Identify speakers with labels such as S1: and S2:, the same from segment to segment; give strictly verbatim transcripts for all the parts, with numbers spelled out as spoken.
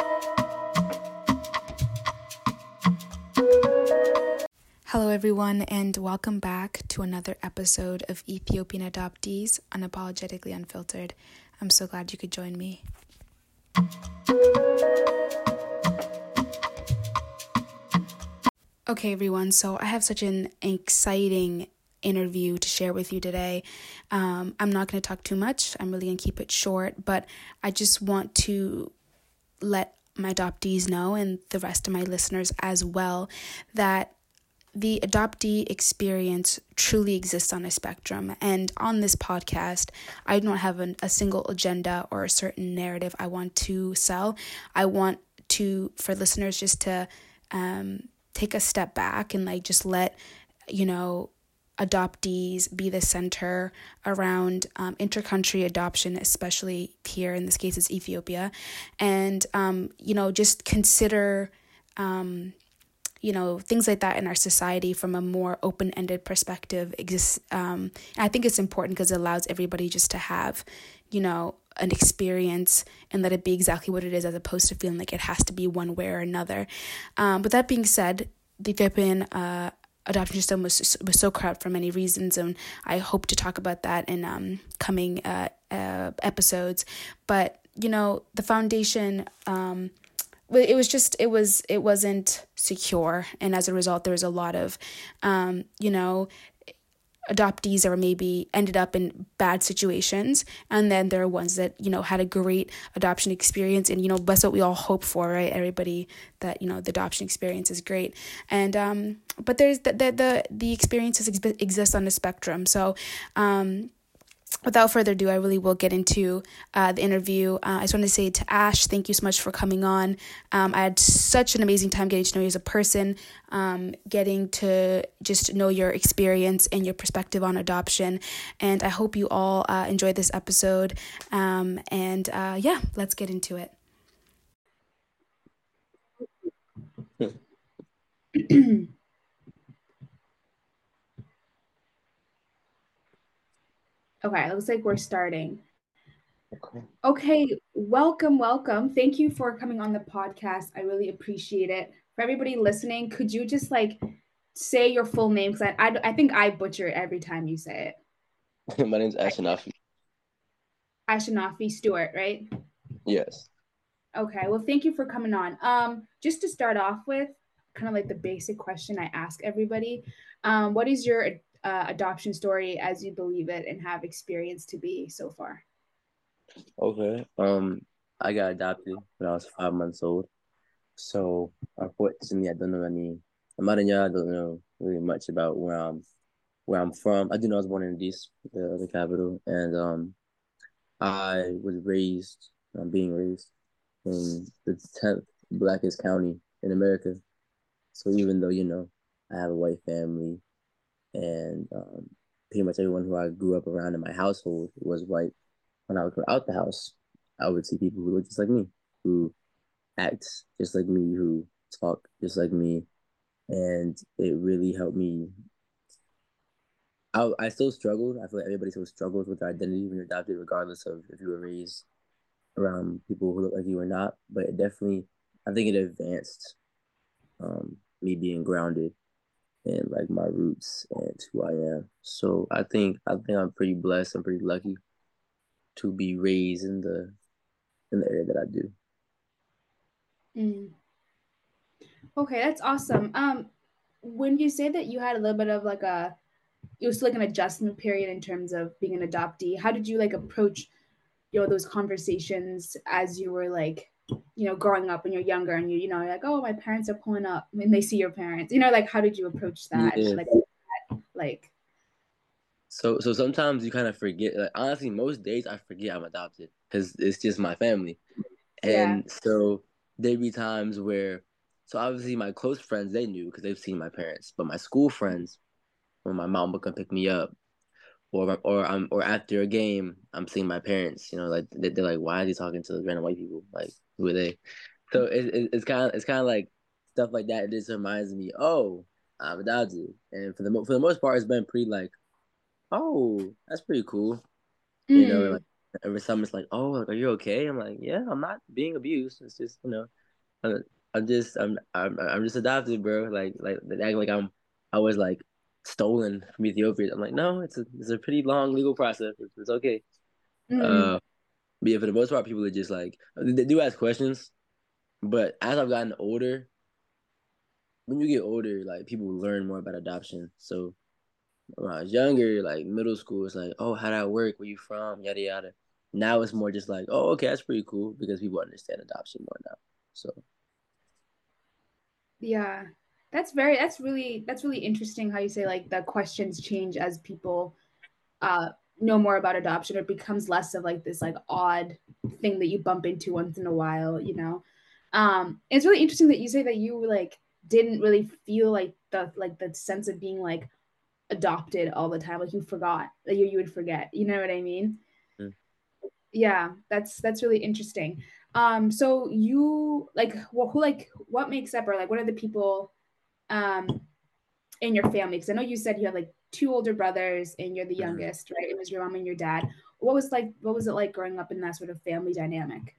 S1: Hello everyone, and welcome back to another episode of Ethiopian Adoptees, Unapologetically Unfiltered. I'm so glad you could join me. Okay everyone, so I have such an exciting interview to share with you today. Um, I'm not going to talk too much. I'm really going to keep it short, but I just want to let my adoptees know, and the rest of my listeners as well, that the adoptee experience truly exists on a spectrum. And on this podcast, I don't have an, a single agenda or a certain narrative I want to sell. I want to, for listeners, just to um, take a step back and like just let, you know, adoptees be the center around um, intercountry adoption, especially here in this case it's Ethiopia. And, um, you know, just consider um, you know, things like that in our society from a more open-ended perspective exists. Um, I think it's important because it allows everybody just to have, you know, an experience and let it be exactly what it is, as opposed to feeling like it has to be one way or another. Um, but that being said, the Ethiopian uh, adoption system was was so corrupt for many reasons, and I hope to talk about that in um, coming uh, uh, episodes. But you know, the foundation. Um, It was just, it was, it wasn't secure. And as a result, there was a lot of, um, you know, adoptees that were maybe ended up in bad situations. And then there are ones that, you know, had a great adoption experience. And, you know, that's what we all hope for, right? Everybody that, you know, the adoption experience is great. And, um, but there's the, the, the, the experiences ex- exist on the spectrum. So, um, without further ado, I really will get into uh, the interview. Uh, I just want to say to Ash, thank you so much for coming on. Um, I had such an amazing time getting to know you as a person, um, getting to just know your experience and your perspective on adoption. And I hope you all uh, enjoyed this episode. Um, and uh, yeah, let's get into it. Okay, it looks like we're starting. Okay. Okay, welcome, welcome. Thank you for coming on the podcast. I really appreciate it. For everybody listening, could you just like say your full name? Because I, I, I think I butcher it every time you say
S2: it. My name's Ashanafi.
S1: Ashanafi Stewart, right?
S2: Yes.
S1: Okay, well, thank you for coming on. Um, just to start off with, kind of like the basic question I ask everybody, um, what is your uh, adoption story as you believe it and have experienced to be so far?
S2: Okay. Um, I got adopted when I was five months old. So unfortunately, I don't know any. I'm not in y'all. I don't know really much about where I'm where I'm from. I do know I was born in Addis, the the capital, and um, I was raised. I'm being raised in the tenth blackest county in America. So even though you know I have a white family, and um, pretty much everyone who I grew up around in my household was white, when I would go out the house, I would see people who look just like me, who act just like me, who talk just like me, and it really helped me. I I still struggled. I feel like everybody still struggles with their identity when you're adopted, regardless of if you were raised around people who look like you or not. But it definitely, I think it advanced um, me being grounded and like my roots and who I am. So I think I think I'm pretty blessed. I'm pretty lucky to be raised in the in the area that I do.
S1: Mm. Okay, that's awesome. Um, when you say that you had a little bit of like a, it was like an adjustment period in terms of being an adoptee, how did you like approach, you know, those conversations as you were like, you know, growing up when you're younger and you, you know, you're like, oh, my parents are pulling up when they see your parents, you know, like how did you approach that?
S2: Yeah.
S1: Like, like.
S2: So so sometimes you kind of forget. Like honestly, most days I forget I'm adopted because it's just my family.
S1: Yeah.
S2: And so there'd be times where, so obviously my close friends, they knew because they've seen my parents, but my school friends, when my mom would come pick me up, or or I'm or after a game, I'm seeing my parents. You know, like they're like, why is he talking to random white people? Like who are they? So it, it, it's kind of it's kind of like stuff like that. It just reminds me, oh, I'm adopted, and for the for the most part, it's been pretty like, oh, that's pretty cool. You know,
S1: Mm.
S2: like every time it's like, oh, like, are you okay? I'm like, yeah, I'm not being abused. It's just, you know, I'm, I'm just, I'm, I'm, I'm just adopted, bro. Like, like, they act like I'm, I was like stolen from Ethiopia. I'm like, no, it's a, it's a pretty long legal process. It's, it's okay.
S1: Mm.
S2: Uh, but yeah, for the most part, people are just like, they do ask questions. But as I've gotten older, when you get older, like people learn more about adoption. So when I was younger, like middle school, it's like, oh, how that work? Where you from? Yada yada. Now it's more just like, oh, okay, that's pretty cool because people understand adoption more now. So
S1: Yeah. That's very that's really that's really interesting how you say like the questions change as people uh know more about adoption. It becomes less of like this like odd thing that you bump into once in a while, you know. Um it's really interesting that you say that you like didn't really feel like the like the sense of being like adopted all the time. Like you forgot that you, you would forget. You know what I mean?
S2: mm.
S1: Yeah, that's that's really interesting. Um, so you like wh- who like what makes up or like what are the people um in your family? Because I know you said you have like two older brothers and you're the
S2: Mhm.
S1: youngest, right? It was your mom and your dad. What was like what was it like growing up in that sort of family dynamic?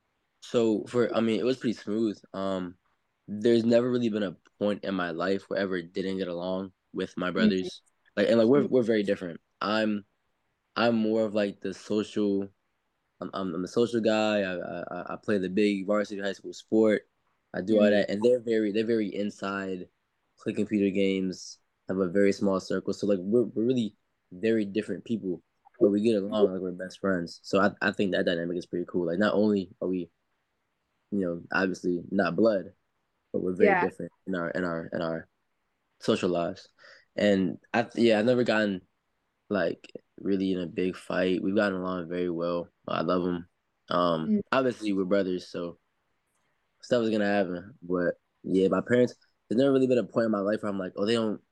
S2: So for, I mean, it was pretty smooth. Um, there's never really been a point in my life where I ever didn't get along with my brothers. Like, and like we're we're very different. I'm I'm more of like the social. I'm I'm, I'm a social guy. I, I I play the big varsity high school sport. I do all
S1: Mm-hmm.
S2: that, and they're very they're very inside, play computer games, have a very small circle. So like we're we're really very different people, but we get along like we're best friends. So I I think that dynamic is pretty cool. Like not only are we, you know, obviously not blood, but we're very
S1: Yeah.
S2: different in our in our in our social lives. And I yeah, I've never gotten like really in a big fight. We've gotten along very well. I love him. Um,
S1: Mm.
S2: obviously we're brothers, so stuff is gonna happen. But yeah, my parents. There's never really been a point in my life where I'm like, oh, they don't.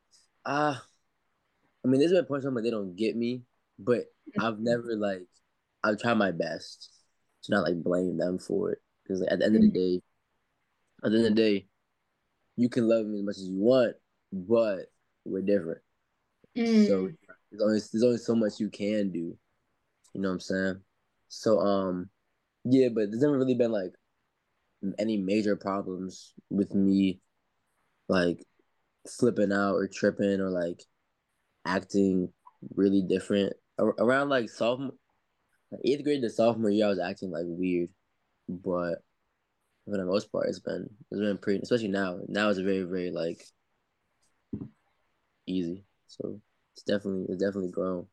S2: Ah, I mean, there's been points where I'm like, they don't get me, but I've never like, I've tried my best to not like blame them for it because like, at the end of the day, at the end of the day, you can love me as much as you want, but we're different. So
S1: Mm.
S2: there's only there's only so much you can do. You know what I'm saying? So um yeah, but there's never really been like any major problems with me like flipping out or tripping or like acting really different. Ar- around like sophomore like eighth grade to sophomore year I was acting like weird. But for the most part it's been it's been pretty, especially now. Now it's very, very like easy. So it's definitely it's definitely grown.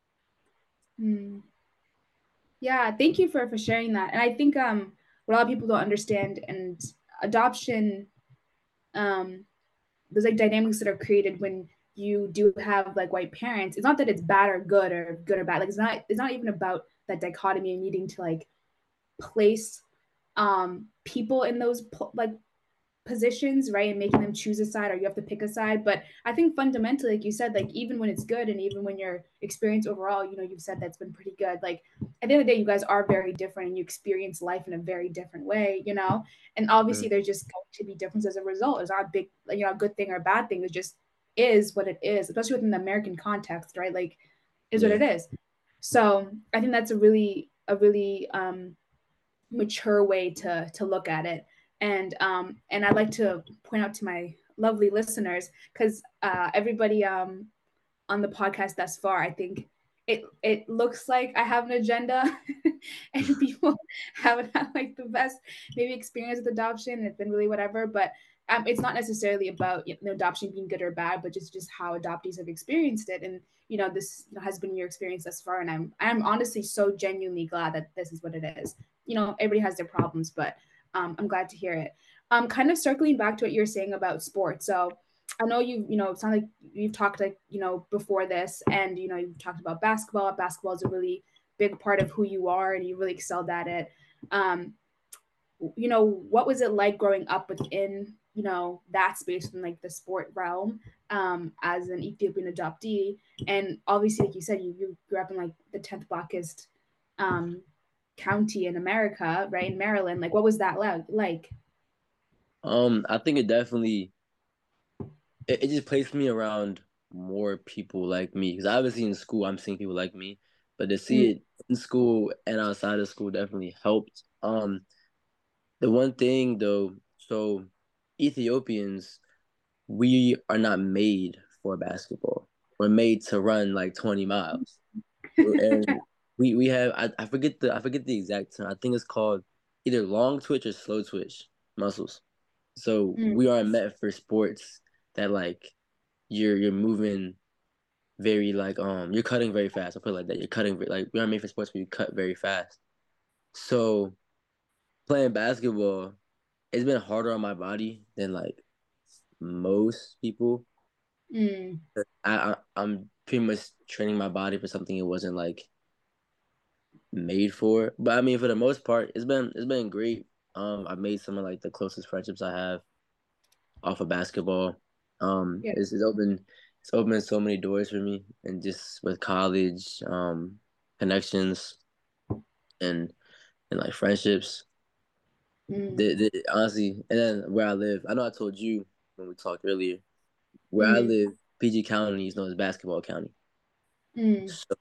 S1: Mm. Yeah, thank you for for sharing that. And I think um what a lot of people don't understand and adoption um there's like dynamics that are created when you do have like white parents. It's not that it's bad or good or good or bad. Like it's not it's not even about that dichotomy of needing to like place um people in those like positions, right? And making them choose a side or you have to pick a side. But I think fundamentally, like you said, like even when it's good and even when your experience overall, you know, you've said that's been pretty good. Like at the end of the day, you guys are very different and you experience life in a very different way, you know? And obviously
S2: Mm,
S1: there's just going to be differences as a result. It's not a big, you know, a good thing or a bad thing. It just is what it is, especially within the American context, right? Like is what
S2: yeah.
S1: it is. So I think that's a really, a really um mature way to to look at it. And um and I'd like to point out to my lovely listeners because uh everybody um on the podcast thus far, I think it it looks like I have an agenda and people haven't had like the best maybe experience with adoption. It's been really whatever, but um, it's not necessarily about you know, adoption being good or bad, but just just how adoptees have experienced it. And you know, this you know, has been your experience thus far, and I'm I'm honestly so genuinely glad that this is what it is. You know, everybody has their problems, but um, I'm glad to hear it. Um, kind of circling back to what you're saying about sports. So I know you, you know, it sounds like you've talked like, you know, before this and, you know, you've talked about basketball. Basketball is a really big part of who you are and you really excelled at it. Um, you know, what was it like growing up within, you know, that space in like the sport realm um, as an Ethiopian adoptee? And obviously, like you said, you, you grew up in like the tenth blackest um, county in America, right? In Maryland. Like, what was that like?
S2: Um, I think it definitely it, it just placed me around more people like me because obviously in school I'm seeing people like me, but to see
S1: Mm.
S2: it in school and outside of school definitely helped. Um, the one thing though, so Ethiopians, we are not made for basketball. We're made to run like twenty miles. And we we have I, I forget the I forget the exact term. I think it's called either long twitch or slow twitch muscles. So
S1: Mm.
S2: we aren't meant for sports that like you're you're moving very like um you're cutting very fast. I put it like that. You're cutting like we aren't made for sports where you cut very fast. So playing basketball, it's been harder on my body than like most people.
S1: Mm.
S2: I, I I'm pretty much training my body for something it wasn't like made for. But I mean, for the most part, it's been it's been great. Um, I've made some of like the closest friendships I have off of basketball. Um,
S1: Yeah.
S2: it's, it's opened it's opened so many doors for me, and just with college, um, connections and and like friendships.
S1: Mm.
S2: The, the, honestly, and then where I live, I know I told you when we talked earlier. Where I
S1: Mm.
S2: live, P G County is known as Basketball County.
S1: Mm.
S2: So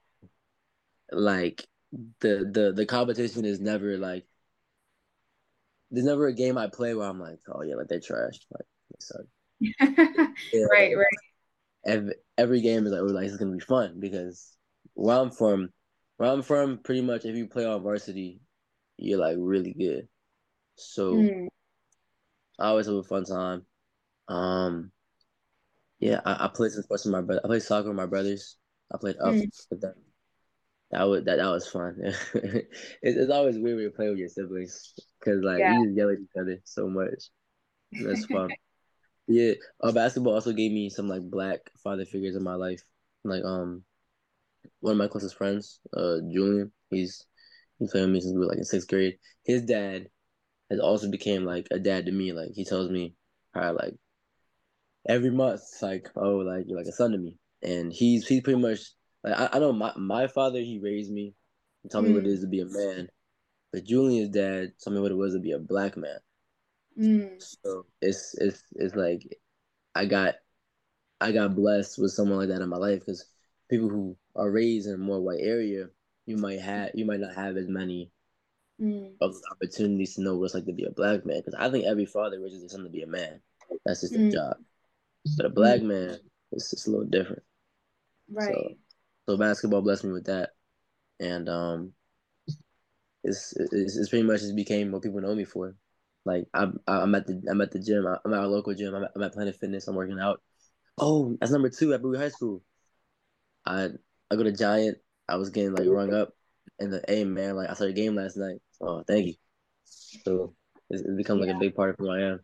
S2: like the the the competition is never like there's never a game I play where I'm like, oh yeah, like they're trash. Like they suck. Yeah,
S1: Right,
S2: like
S1: right.
S2: every, every game is like, oh, like it's gonna be fun because where I'm from, where I'm from, pretty much if you play on varsity, you're like really good. So
S1: Mm.
S2: I always have a fun time. Um, yeah, I, I played some sports with my brother. I played soccer with my brothers. I played up
S1: Mm.
S2: with them. That was that that was fun. it's, it's always weird when you play with your siblings because like
S1: Yeah.
S2: you just yell at each other so much. That's fun. Yeah, uh, basketball also gave me some like black father figures in my life. Like um, one of my closest friends, uh, Julian. He's he played with me since we were like in sixth grade. His dad has also became like a dad to me. Like he tells me, how like every month, it's like oh, like you're like a son to me. And he's he's pretty much like I, I know my my father. He raised me, and told me what it
S1: Mm.
S2: is to be a man. But Julian's dad told me what it was to be a black man.
S1: Mm.
S2: So it's it's it's like I got I got blessed with someone like that in my life because people who are raised in a more white area, you might have you might not have as many
S1: Mm.
S2: of those opportunities to know what it's like to be a black man. Because I think every father raises their son to be a man. That's just their
S1: Mm.
S2: job. But a
S1: Mm.
S2: black man, it's just a little different. So
S1: Right.
S2: so basketball blessed me with that, and um, it's it's, it's pretty much just became what people know me for. Like I'm I'm at the I'm at the gym. I'm at our local gym. I'm at, I'm at Planet Fitness. I'm working out. Oh, that's number two at Bowie High School. I I go to Giant. I was getting like rung up, and the hey man, like I saw your game last night. Oh, thank you. So it's, it's become like a
S1: Yeah.
S2: big part of who I am.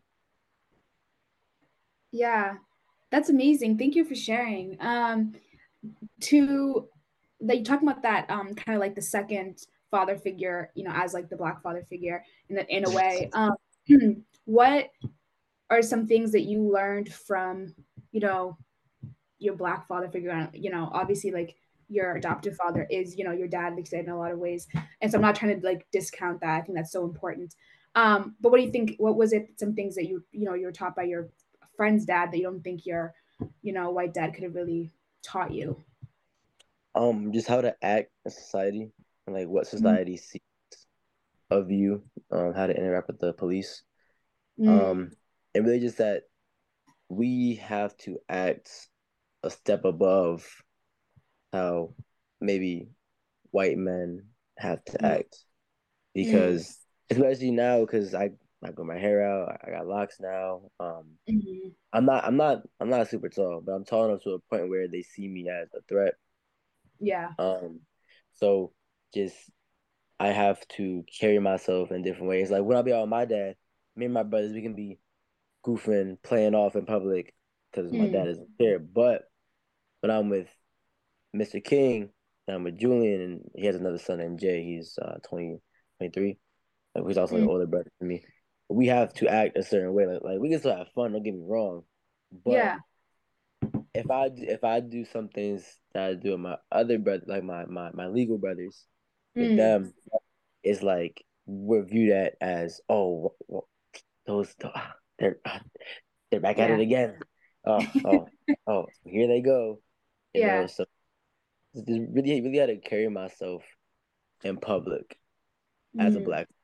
S1: Yeah. That's amazing. Thank you for sharing. Um, to like talking about that, um, kind of like the second father figure, you know, as like the black father figure in a, in a way. Um, what are some things that you learned from, you know, your black father figure? You know, obviously like your adoptive father is, you know, your dad, like you said, in a lot of ways. And so I'm not trying to like discount that. I think that's so important. Um, but what do you think? What was it? Some things that you, you know, you were taught by your friend's dad that you don't think your, you know, white dad could have really taught you?
S2: Um, just how to act in society and like what
S1: Mm.
S2: society sees of you. Um, how to interact with the police.
S1: Mm.
S2: Um, and really just that we have to act a step above how maybe white men have to
S1: Mm.
S2: act
S1: Mm.
S2: because especially now because I I grow my hair out, I got locks now. Um,
S1: Mm.
S2: I'm not I'm not I'm not super tall, but I'm tall enough to a point where they see me as a threat.
S1: Yeah.
S2: Um, so just I have to carry myself in different ways. Like when I be out with my dad, me and my brothers, we can be goofing, playing off in public because my
S1: Mm.
S2: dad isn't there. But when I'm with mister King, and I'm with Julian, and he has another son named Jay. He's uh, twenty, twenty-three. Like, he's also like an
S1: Mm.
S2: older brother than me. We have to act a certain way. Like, like we can still have fun. Don't get me wrong, but
S1: Yeah.
S2: if I if I do some things that I do with my other brother, like my my my legal brothers, with
S1: Mm.
S2: them, it's like we're viewed at as oh well, those they're they're back at it
S1: Yeah.
S2: again. Oh oh oh here they go. You know
S1: Yeah.
S2: so really really had to carry myself in public as a
S1: Mm,
S2: black.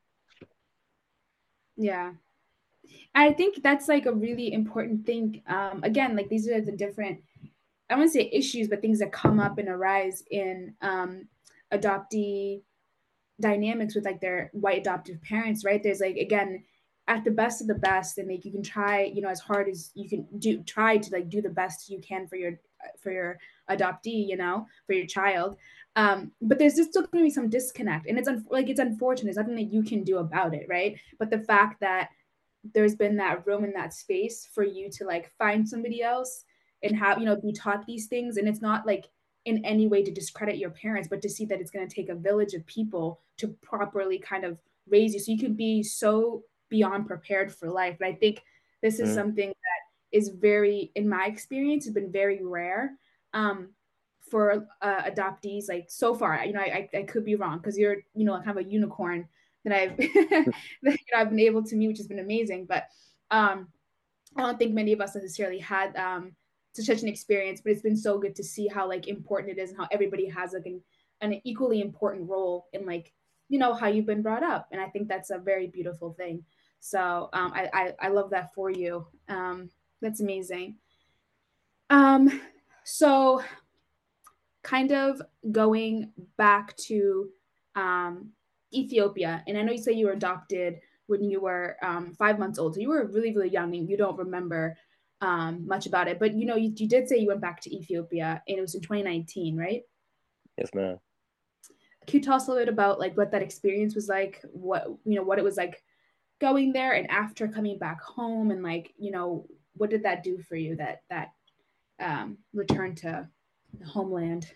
S1: yeah. I think that's like a really important thing. Um, again, like these are the different, I wouldn't say issues, but things that come up and arise in um, adoptee dynamics with like their white adoptive parents, right? There's like, again, at the best of the best, and like you can try, you know, as hard as you can do, try to like do the best you can for your for your adoptee, you know, for your child. Um, but there's just still going to be some disconnect, and it's un- like it's unfortunate. There's nothing that you can do about it, right? But the fact that there's been that room and that space for you to like find somebody else and have, you know, be taught these things, and it's not like in any way to discredit your parents, but to see that it's going to take a village of people to properly kind of raise you so you can be so beyond prepared for life. And I think this is
S2: Mm-hmm.
S1: something that is very, in my experience, has been very rare um, for uh, adoptees. Like so far, you know, I, I, I could be wrong because you're, you know, kind of a unicorn that I've that, you know, I've been able to meet, which has been amazing. But um, I don't think many of us necessarily had um, such an experience. But it's been so good to see how like important it is and how everybody has like an, an equally important role in like, you know, how you've been brought up. And I think that's a very beautiful thing. So um, I, I I love that for you. Um, that's amazing. Um, so kind of going back to um, Ethiopia, and I know you say you were adopted when you were um, five months old, so you were really, really young, and you don't remember um, much about it. But you know, you, you did say you went back to Ethiopia, and it was in twenty nineteen, right?
S2: Yes, ma'am.
S1: Can you tell us a little bit about like what that experience was like? What you know, what it was like going there, and after coming back home, and like you know, what did that do for you? That that um, return to the homeland.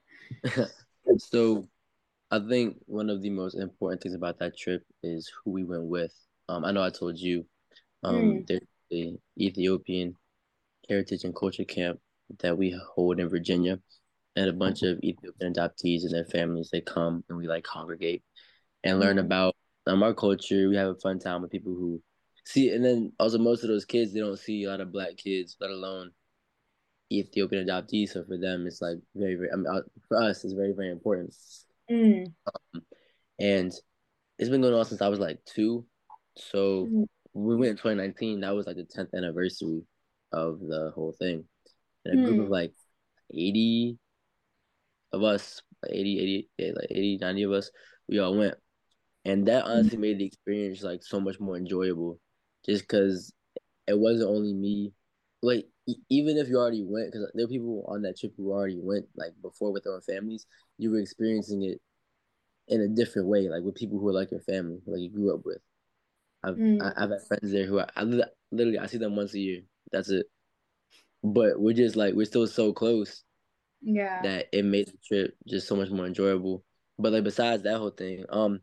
S2: So I think one of the most important things about that trip is who we went with. Um, I know I told you, um,
S1: Mm,
S2: there's the Ethiopian Heritage and Culture Camp that we hold in Virginia, and a bunch of Ethiopian adoptees and their families, they come and we like congregate and learn
S1: mm,
S2: about um, our culture. We have a fun time with people who see, and then also most of those kids, they don't see a lot of black kids, let alone Ethiopian adoptees. So for them, it's like very, very. I mean, uh, for us, it's very, very important.
S1: mm,
S2: And it's been going on since I was like two. So
S1: mm,
S2: we went in twenty nineteen. That was like the tenth anniversary of the whole thing. And a group of
S1: mm.
S2: like eighty of us, like eighty, eighty, yeah, like eighty, ninety of us, we all went. And that honestly made the experience like so much more enjoyable just because it wasn't only me. Like, e- even if you already went, because there were people on that trip who already went like before with their own families, you were experiencing it in a different way, like with people who are like your family, like you grew up with. I've I-
S1: Mm,
S2: I've had friends there who I, I li- literally I see them once a year. That's it. But we're just like we're still so close
S1: yeah.
S2: that it made the trip just so much more enjoyable. But like besides that whole thing, um,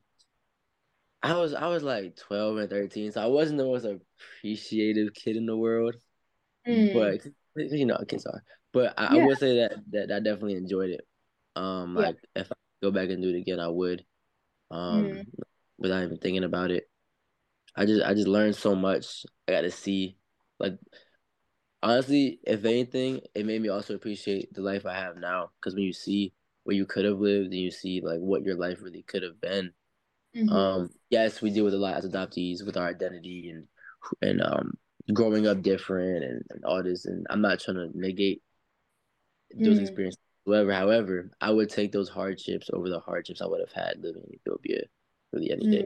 S2: I was I was like twelve and thirteen, so I wasn't the most appreciative kid in the world.
S1: Mm,
S2: But you know, kids are. But I, I
S1: yeah.
S2: would say that that I definitely enjoyed it. Um,
S1: Yeah.
S2: like if I could go back and do it again, I would.
S1: Mm,
S2: Um, without even thinking about it. I just I just learned so much. I got to see, like honestly, if anything, it made me also appreciate the life I have now. Because when you see where you could have lived and you see like what your life really could have been,
S1: mm-hmm,
S2: um, yes, we deal with a lot as adoptees with our identity and and um growing up different and, and all this. And I'm not trying to negate those
S1: mm,
S2: experiences. However, however, I would take those hardships over the hardships I would have had living in Ethiopia really any
S1: mm,
S2: day.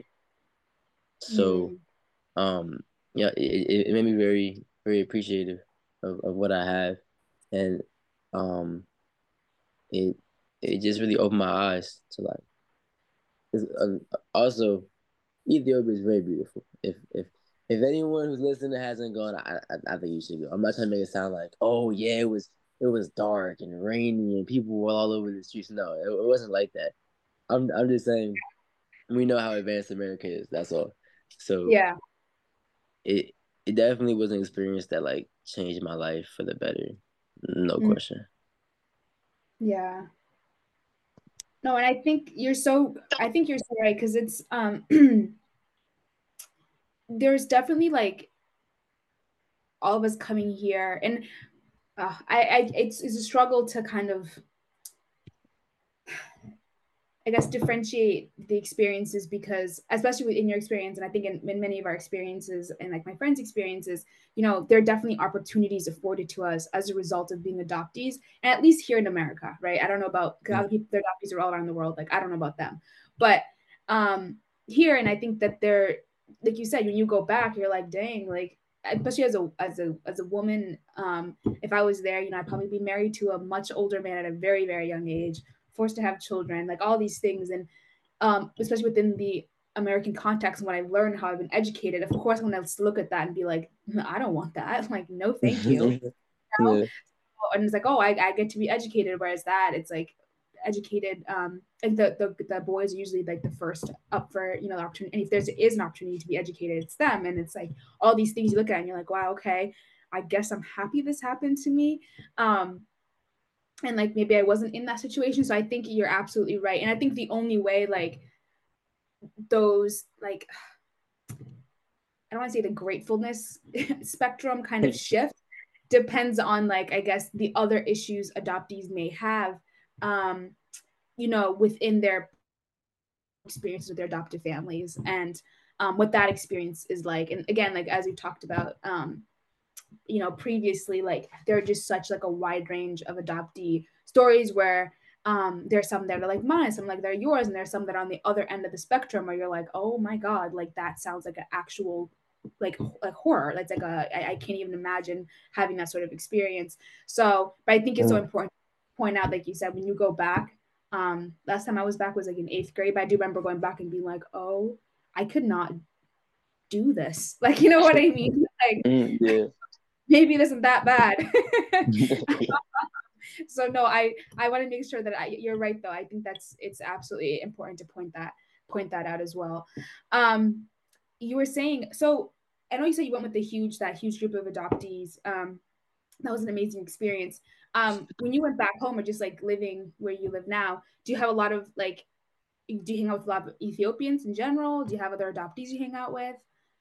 S2: So
S1: mm,
S2: um yeah, it, it made me very very appreciative of, of what I have, and um it it just really opened my eyes to like 'cause, uh, also Ethiopia is very beautiful. If if if anyone who's listening hasn't gone, I, I I think you should go. I'm not trying to make it sound like, oh yeah, it was it was dark and rainy and people were all over the streets. No, it, it wasn't like that. I'm I'm just saying we know how advanced America is. That's all. So
S1: yeah.
S2: it it definitely was an experience that like changed my life for the better. No
S1: Mm,
S2: question.
S1: yeah. No, and I think you're so I think you're so right because it's um there's definitely like all of us coming here and uh, I, I it's it's a struggle to kind of I guess, differentiate the experiences because, especially in your experience, and I think in, in many of our experiences and like my friends' experiences, you know, there are definitely opportunities afforded to us as a result of being adoptees, and at least here in America, right? I don't know about because other people, their adoptees are all around the world. Like I don't know about them, but um, here, and I think that they're like you said, when you go back, you're like, dang, like especially as a as a as a woman, um, if I was there, you know, I'd probably be married to a much older man at a very very young age, forced to have children, like all these things. And um, especially within the American context, when I learned how I've been educated, of course, when I look at that and be like, I don't want that. I'm like, no, thank you. You know?
S2: Yeah.
S1: And it's like, oh, I, I get to be educated. Whereas that, it's like educated, um, and the, the the boys are usually like the first up for, you know, the opportunity. And if there's is an opportunity to be educated, it's them. And it's like all these things you look at and you're like, wow, okay, I guess I'm happy this happened to me. Um, and like maybe I wasn't in that situation. So I think you're absolutely right. And I think the only way like those like I don't want to say the gratefulness spectrum kind of shift depends on like I guess the other issues adoptees may have, um, you know, within their experiences with their adoptive families and um, what that experience is like. And again, like as we talked about, um, you know, previously, like there are just such like a wide range of adoptee stories where um there's some that are like mine, some like they're yours, and there's some that are on the other end of the spectrum where you're like, oh my god, like that sounds like an actual like like horror. That's like a I, I can't even imagine having that sort of experience. So, but I think it's so
S2: Mm.
S1: important to point out, like you said, when you go back. Um, last time I was back was like in eighth grade, but I do remember going back and being like, oh, I could not do this. Like, you know what I mean? Like,
S2: Mm, yeah.
S1: maybe it isn't that bad. So no, I I want to make sure that I, you're right though. I think that's it's absolutely important to point that point that out as well. Um, you were saying so. I know you said you went with the huge that huge group of adoptees. Um, that was an amazing experience. Um, when you went back home or just like living where you live now, do you have a lot of like? Do you hang out with a lot of Ethiopians in general? Do you have other adoptees you hang out with?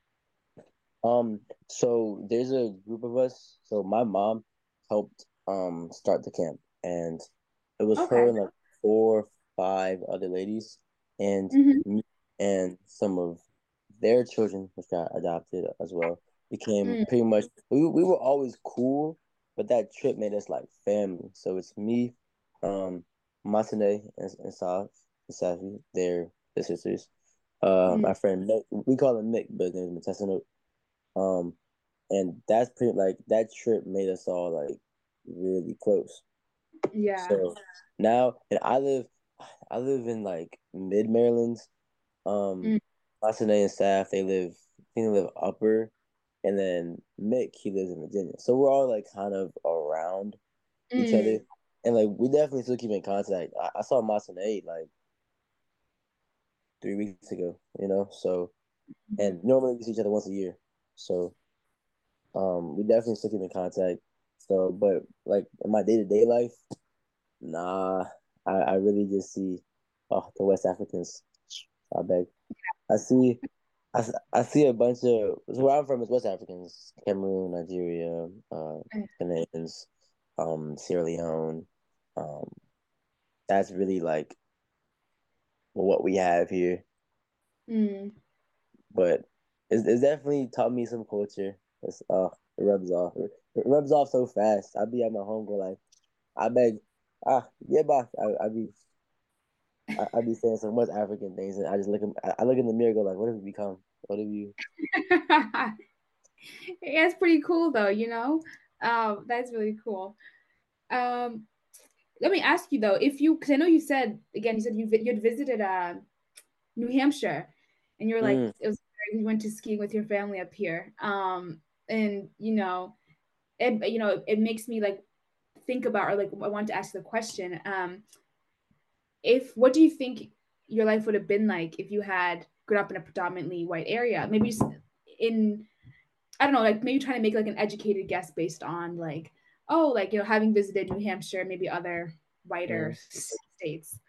S2: Um, so there's a group of us. So my mom helped um start the camp, and it was her
S1: Okay.
S2: and like four or five other ladies, and
S1: Mm-hmm.
S2: me and some of their children, which got adopted as well, became
S1: Mm,
S2: pretty much we we were always cool, but that trip made us like family. So it's me, um, Masane and, and Saf and Safi, they're the sisters. Uh,
S1: mm,
S2: my friend Mick, we call him Mick, but his name is Matessano. Um, and that's pretty like that trip made us all like really close.
S1: yeah.
S2: So now, and I live, I live in like mid Maryland. Um,
S1: Mm,
S2: Masane and staff they live, I think they live upper, and then Mick he lives in Virginia. So we're all like kind of around each other,
S1: mm,
S2: and like we definitely still keep in contact. I, I saw Masane like three weeks ago, you know. So and normally we see each other once a year. So Um, we definitely still keep in contact. So, but like in my day to day life, nah, I, I really just see oh the West Africans. I beg. I see I, I see a bunch of so where I'm from is West Africans, Cameroon, Nigeria, uh, Ghanaians, um, Sierra Leone. Um, that's really like what we have here.
S1: mm.
S2: But it's, it's definitely taught me some culture. It's uh it rubs off. It, it rubs off so fast. I'd be at my home go like I beg. Ah, yeah, back. I, I be, I, I be saying some West African things, and I just look, in, I, I look in the mirror, go like, what have we become? What have you?
S1: Yeah, it's pretty cool though, you know? Um, that's really cool. Um, let me ask you though, if you, because I know you said, again, you said you, vi- you had visited uh, New Hampshire and you were like,
S2: Mm,
S1: it was, you went to skiing with your family up here. Um, and, you know, it, you know, it makes me like think about, or like, I want to ask the question. Um, if what do you think your life would have been like if you had grown up in a predominantly white area? Maybe just in I don't know, like maybe trying to make like an educated guess based on like, oh, like you know, having visited New Hampshire, maybe other whiter
S2: mm.
S1: states.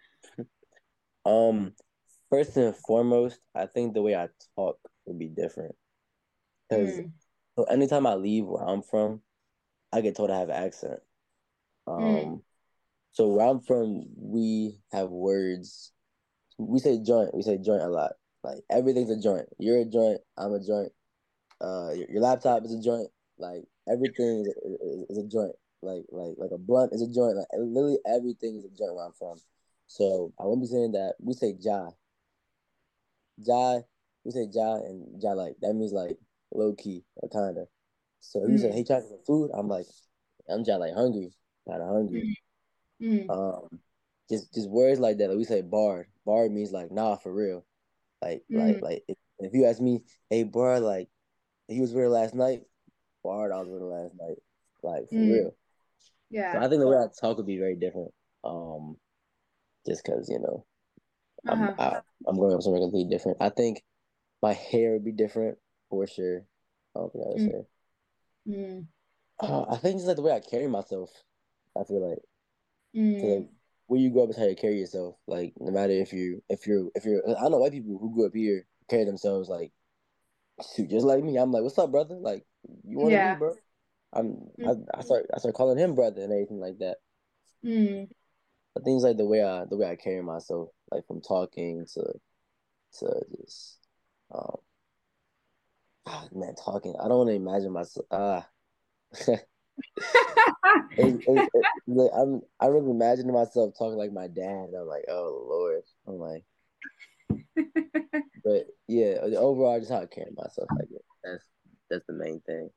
S2: Um, first and foremost, I think the way I talk would be different because
S1: Mm,
S2: so anytime I leave where I'm from, I get told I have an accent.
S1: mm,
S2: Um, so where I'm from, we have words. we say joint. We say joint a lot. Like everything's a joint. You're a joint. I'm a joint. Uh, your, your laptop is a joint. Like everything is a, is, is a joint. Like like like a blunt is a joint. Like literally everything is a joint where I'm from. So I won't be saying that. We say ja, ja. We say ja and ja like that means like low key or kinda. So if you say
S1: Mm,
S2: hey, trying some food, I'm like I'm ja like hungry, kind of hungry.
S1: mm, mm,
S2: Um, just just words like that. Like we say bar. Bar means like nah for real. Like like
S1: mm,
S2: like if, if you ask me, hey bro, like he was real last night. Bar, I was real last night. Like for
S1: mm.
S2: real. So
S1: Yeah.
S2: I think the way I talk would be very different. Um, just because you know I'm
S1: Uh-huh.
S2: I, I'm going up somewhere completely different. I think my hair would be different for sure. I don't think I would
S1: Mm,
S2: say.
S1: mm,
S2: Uh, I think it's like the way I carry myself. I feel like because like
S1: mm.
S2: where you grow up is how you carry yourself. Like no matter if you if you're if you're I know white people who grew up here carry themselves like shoot just like me. I'm like, what's up, brother? Like you want to
S1: Yeah.
S2: be, bro? I'm
S1: Mm,
S2: I, I start I start calling him brother and everything like that.
S1: mm.
S2: But things like the way I the way I carry myself, like from talking to to just um ah, man talking. I don't want to imagine myself. Ah, it, it, it, like, I'm I really imagining myself talking like my dad. And I'm like, oh Lord. I'm like, but yeah, overall, just how I carry myself. Like that's that's the main thing.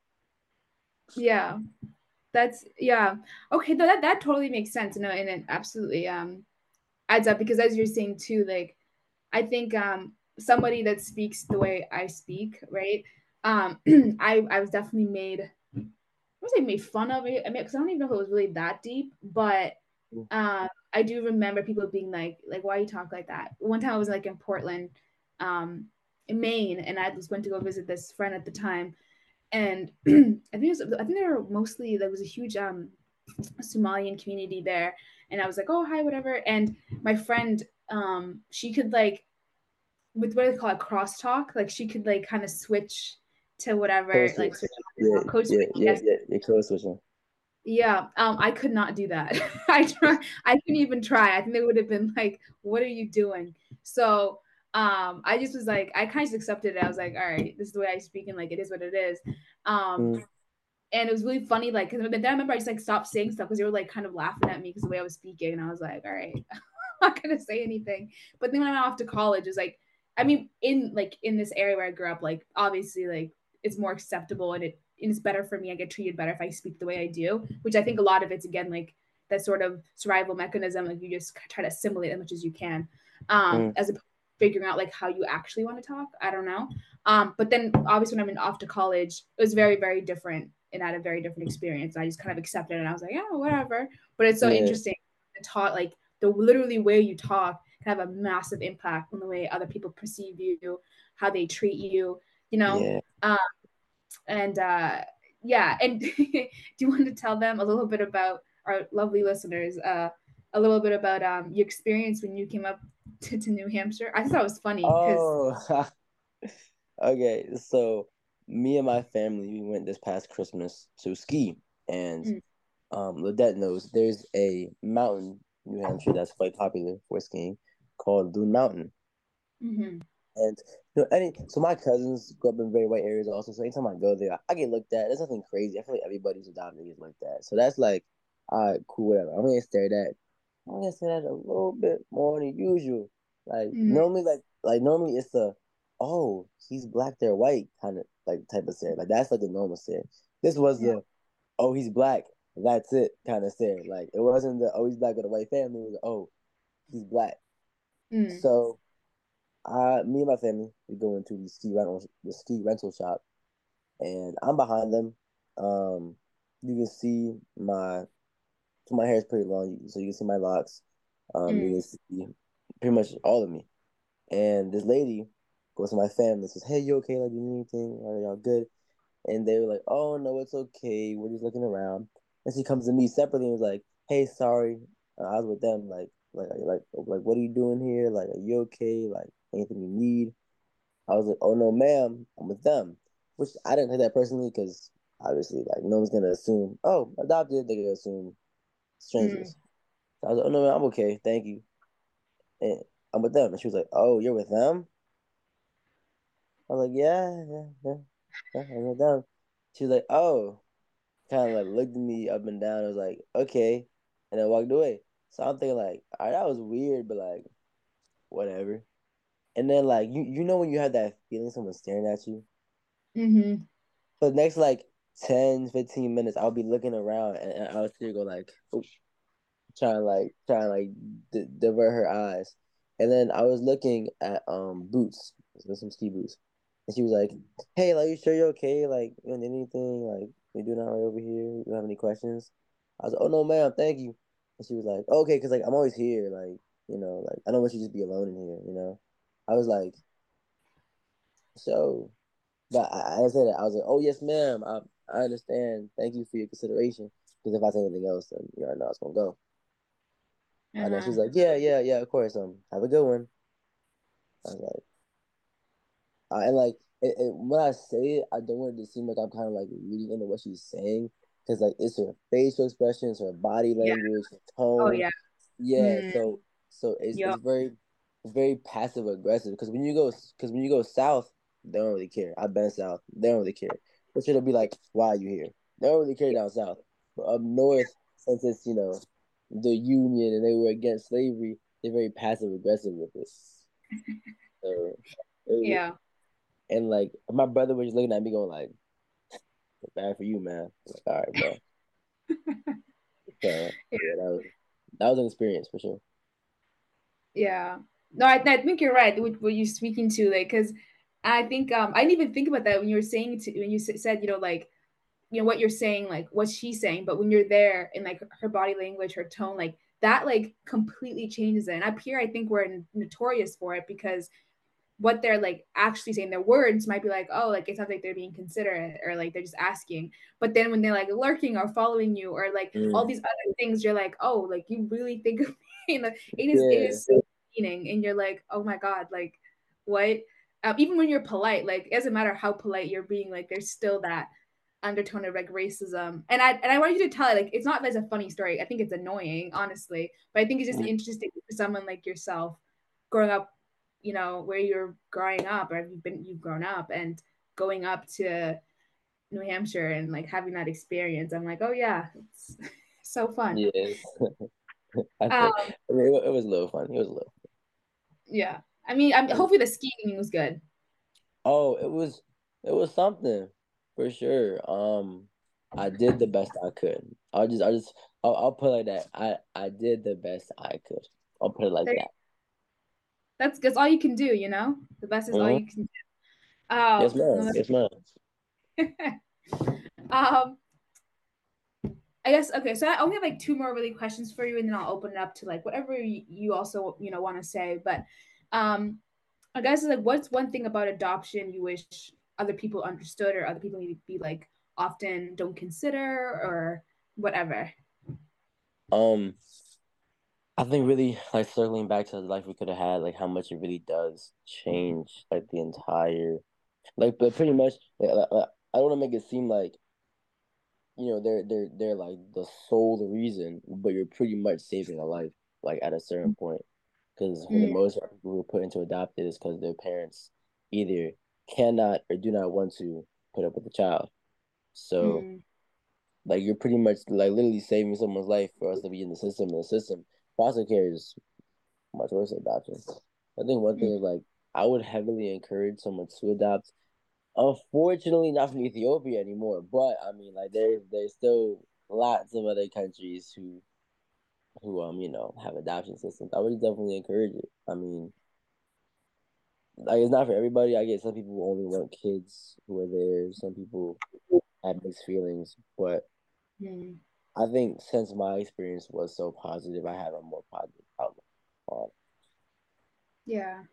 S1: Yeah. That's yeah. Okay, no, that that totally makes sense. No, and it absolutely um adds up because as you're saying too, like I think um somebody that speaks the way I speak, right? Um I I was definitely made I was like made fun of it. I mean, because I don't even know if it was really that deep, but um I do remember people being like, like, why you talk like that? One time I was like in Portland, um, in Maine, and I just went to go visit this friend at the time, and I think it was, I think they were mostly there was a huge um Somalian community there, and I was like, oh hi, whatever, and my friend um she could like with what do they call it crosstalk, like she could like kind of switch to
S2: Code
S1: whatever
S2: switch.
S1: like switch
S2: Yeah,
S1: code
S2: yeah,
S1: switch,
S2: yeah,
S1: yes.
S2: yeah. You're code switching.
S1: Yeah, um, I could not do that. I try, I couldn't even try. I think they would have been like, "What are you doing?" So, um, I just was like, I kind of accepted it. I was like, "All right, this is the way I speak, and like, it is what it is." Um,
S2: Mm,
S1: and it was really funny, like, because then I remember I just like stopped saying stuff because they were like kind of laughing at me because the way I was speaking, and I was like, "All right, I'm not gonna say anything." But then when I went off to college, it's like, I mean, in like in this area where I grew up, like obviously, like it's more acceptable and it it's better for me. I get treated better if I speak the way I do, which I think a lot of it's again like that sort of survival mechanism. Like you just try to assimilate as much as you can, um,
S2: mm,
S1: as opposed to figuring out like how you actually want to talk. I don't know. Um, but then obviously when I went off to college, it was very, very different and had a very different experience. I just kind of accepted it and I was like, yeah, whatever. But it's so
S2: yeah,
S1: interesting to talk like the literally way you talk can have a massive impact on the way other people perceive you, how they treat you, you know.
S2: yeah.
S1: Um, and uh, yeah, and do you want to tell them a little bit about our lovely listeners, uh, a little bit about um, your experience when you came up to, to New Hampshire? I thought it was funny because
S2: Oh, okay. So me and my family we went this past Christmas to ski, and
S1: mm,
S2: um, Ladette knows there's a mountain in New Hampshire that's quite popular for skiing called Loon Mountain.
S1: mm-hmm,
S2: And you know, any so my cousins grew up in very white areas also. So anytime I go there, I get looked at. There's nothing crazy. I feel like everybody's adopted gets looked at. So that's like, all right, cool, whatever. I'm gonna stare at. I'm gonna stare at a little bit more than usual. Like
S1: mm,
S2: normally, like like normally it's the oh he's black, they're white kind of like type of stare. Like that's like the normal stare. This was
S1: yeah,
S2: the oh he's black, that's it kind of stare. Like it wasn't the oh he's black with a white family. It was oh he's black.
S1: mm,
S2: So I, me and my family, we go into the ski rental, the ski rental shop, and I'm behind them. Um, you can see my, so my hair is pretty long, so you can see my locks. Um, you
S1: mm,
S2: can see pretty much all of me. And this lady goes to my family and says, "Hey, you okay? Like, you need anything? Are y'all good?" And they were like, "Oh no, it's okay. We're just looking around." And she comes to me separately and was like, "Hey, sorry." Uh, I was with them, like, like, like, like, what are you doing here? Like, are you okay? Like, anything you need? I was like, oh no, ma'am, I'm with them. Which I didn't take that personally because obviously, like, no one's gonna assume, oh, adopted. They're gonna assume
S1: mm,
S2: strangers. So I was like, oh no, man, I'm okay, thank you. And I'm with them. And she was like, oh, you're with them? I was like, yeah, yeah, yeah, yeah, I'm with them. She was like, oh, kind of like looked at me up and down. I was like, okay, and then walked away. So I'm thinking like, all right, that was weird, but like, whatever. And then like, you you know when you have that feeling someone's staring at you?
S1: Mm-hmm.
S2: For the next like ten, fifteen minutes, I'll be looking around and, and I'll see her go like, oh, trying like trying like d- divert her eyes. And then I was looking at um boots, some ski boots, and she was like, "Hey, like, you sure you're okay? Like, you don't need anything? Like, you doing all right over here? You don't have any questions?" I was like, "Oh no, ma'am, thank you." And she was like, "Okay, because like I'm always here. Like, you know, like I don't want you to just be alone in here. You know." I was like, "So," but I, I didn't say that. I was like, "Oh yes, ma'am. I I understand. Thank you for your consideration. Because if I say anything else, then you know, I know it's gonna go." And then she
S1: Uh-huh.
S2: was like, "Yeah, yeah, yeah, of course. Um, have a good one." I was like, uh, and like, it, it, when I say it, I don't want it to seem like I'm kind of like reading into what she's saying, because like it's her facial expressions, her body
S1: Yeah.
S2: language, her
S1: Oh
S2: tone.
S1: yeah.
S2: Yeah,
S1: Mm.
S2: so so it's
S1: Yep.
S2: it's very very passive aggressive. Because when you go because when you go south, they don't really care. I've been south, they don't really care. But it'll be like, why are you here? They don't really care down south. But up north, since it's you know the Union and they were against slavery, they're very passive aggressive with it. So, it,
S1: Yeah.
S2: and like my brother was just looking at me going like, "Bad for you, man." I'm like, all right, bro. So yeah, that was that was an experience for sure.
S1: Yeah. No, I, I think you're right. What, what you're speaking to, like, because I think um I didn't even think about that when you were saying to when you s- said, you know, like, you know, what you're saying, like what she's saying, but when you're there and like her body language, her tone, like that, like completely changes it. And up here, I think we're notorious for it because what they're like actually saying, their words might be like, oh, like it sounds like they're being considerate or like they're just asking. But then when they're like lurking or following you or like all
S2: Mm.
S1: these other things, you're like, oh, like you really think of me. And it is it
S2: Yeah,
S1: is so meaning, and you're like, oh my god, like what? Um, even when you're polite, like it doesn't matter how polite you're being, like there's still that undertone of like racism. And I and I want you to tell it like it's not as a funny story. I think it's annoying, honestly, but I think it's just interesting for someone like yourself growing up, you know, where you're growing up or you've been you've grown up and going up to New Hampshire and like having that experience. I'm like, oh yeah, it's so fun.
S2: yes. I think
S1: Um,
S2: I mean, it, it was a little fun. It was a little.
S1: yeah. I mean, I'm
S2: Fun.
S1: hopefully the skiing was good.
S2: Oh, it was it was something for sure. Um, I did the best I could. I'll just I just I'll, I'll put it like that. I I did the best I could. I'll put it like
S1: There,
S2: that.
S1: that's that's all you can do, you know. The best is all
S2: Hmm.
S1: you can do.
S2: Yes,
S1: Um,
S2: ma'am.
S1: no,
S2: Yes, ma'am.
S1: um, I guess okay. So I only have like two more really questions for you, and then I'll open it up to like whatever you also you know want to say. But um, I guess like what's one thing about adoption you wish other people understood or other people need to be like often don't consider or whatever.
S2: Um, I think really like circling back to the life we could have had, like how much it really does change like the entire like, but pretty much like, like, like, I don't want to make it seem like you know they're they're they're like the sole reason, but you're pretty much saving a life like at a certain point. Because for the
S1: Mm,
S2: most part, people who are put into adopted is because their parents either cannot or do not want to put up with the child. So
S1: mm,
S2: like you're pretty much like literally saving someone's life for us to be in the system. And the system foster care is much worse than adoption. I think one thing
S1: mm.
S2: is like I would heavily encourage someone to adopt. Unfortunately, not from Ethiopia anymore, but I mean, like there's there's still lots of other countries who who um you know have adoption systems. I would definitely encourage it. I mean, like it's not for everybody. I get some people who only want kids who are there. Some people have mixed feelings, but
S1: Mm.
S2: I think since my experience was so positive, I have a more positive outlook on.
S1: Yeah.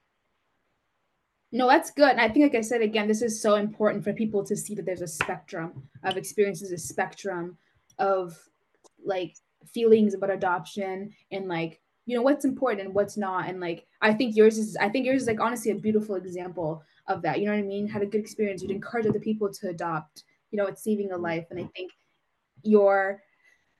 S1: No, that's good. And I think, like I said again, this is so important for people to see that there's a spectrum of experiences, a spectrum of like feelings about adoption and like, you know, what's important and what's not. And like, I think yours is, I think yours is like honestly a beautiful example of that. You know what I mean? Had a good experience. You'd encourage other people to adopt, you know, it's saving a life. And I think your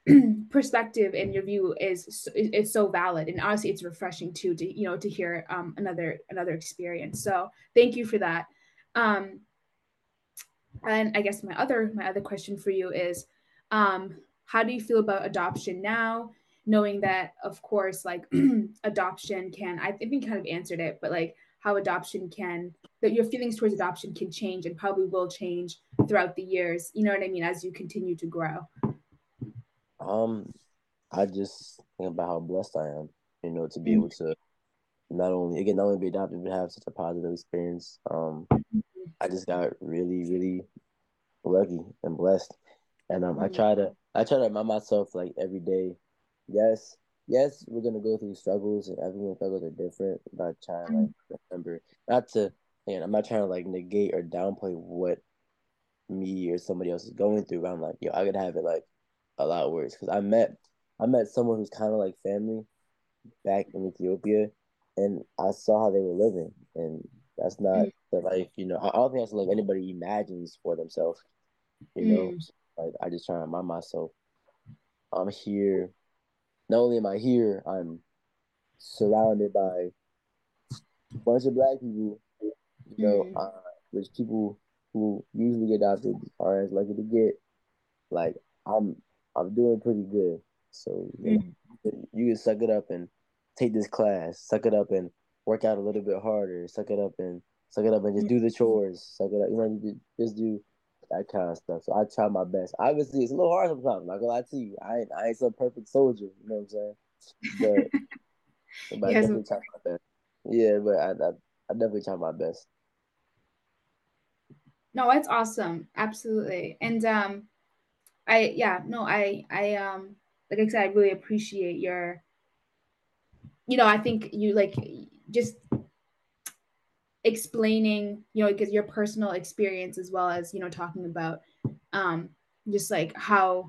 S1: perspective and your view is is so valid, and honestly it's refreshing too to you know to hear um another another experience. So thank you for that. um and I guess my other my other question for you is, um how do you feel about adoption now, knowing that of course like adoption can, I think we kind of answered it, but like how adoption can, that your feelings towards adoption can change and probably will change throughout the years, you know what I mean, as you continue to grow.
S2: Um, I just think about how blessed I am, you know, to be
S1: Mm-hmm.
S2: able to not only again not only be adopted but have such a positive experience. Um, I just got really, really lucky and blessed, and um, I try to I try to remind myself like every day, yes, yes, we're gonna go through struggles and everyone's struggles are different, but I try to like remember not to. And I'm not trying to like negate or downplay what me or somebody else is going through. But I'm like, yo, I could have it like a lot worse because I met I met someone who's kind of like family back in Ethiopia, and I saw how they were living, and that's not the life, you know. I don't think that's the life anybody imagines for themselves, you know.
S1: Mm-hmm.
S2: So, like I just try to remind myself, I'm here. Not only am I here, I'm surrounded by a bunch of black people, you know,
S1: Mm-hmm.
S2: uh, which people who usually get adopted are as lucky to get. Like I'm, I'm doing pretty good. So you know, you can suck it up and take this class. Suck it up and work out a little bit harder. Suck it up and suck it up and just do the chores. Suck it up, you know, you just do that kind of stuff. So I try my best. Obviously, it's a little hard sometimes. I'm not gonna lie to you. I ain't, I ain't some perfect soldier. You know what I'm saying? But but I
S1: Yes.
S2: definitely try my best. Yeah, but I I, I definitely try my best.
S1: No, it's awesome. Absolutely. And um I yeah, no, I I um like I said, I really appreciate your, you know, I think you like just explaining, you know, because your personal experience as well as, you know, talking about um just like how,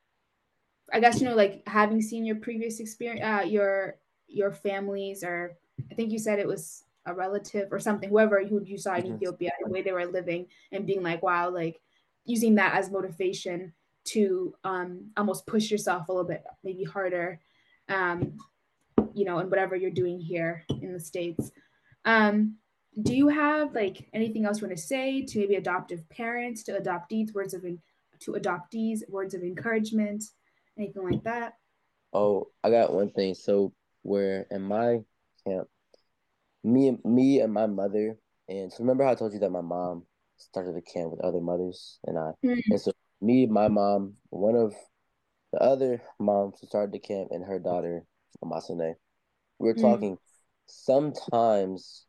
S1: I guess, you know, like having seen your previous experience, uh your your families, or I think you said it was a relative or something, whoever who you saw in
S2: Mhm.
S1: Ethiopia, the way they were living, and being like, wow, like using that as motivation to um almost push yourself a little bit maybe harder, um you know, in whatever you're doing here in the States. Um, do you have like anything else you want to say to maybe adoptive parents, to adoptees, words of in, to adoptees, words of encouragement, anything like that?
S2: Oh, I got one thing. So where in my camp, me and me and my mother, and so remember how I told you that my mom started a camp with other mothers, and I, and so me, my mom, one of the other moms who started the camp, and her daughter, Masane, we were
S1: Mm,
S2: talking. Sometimes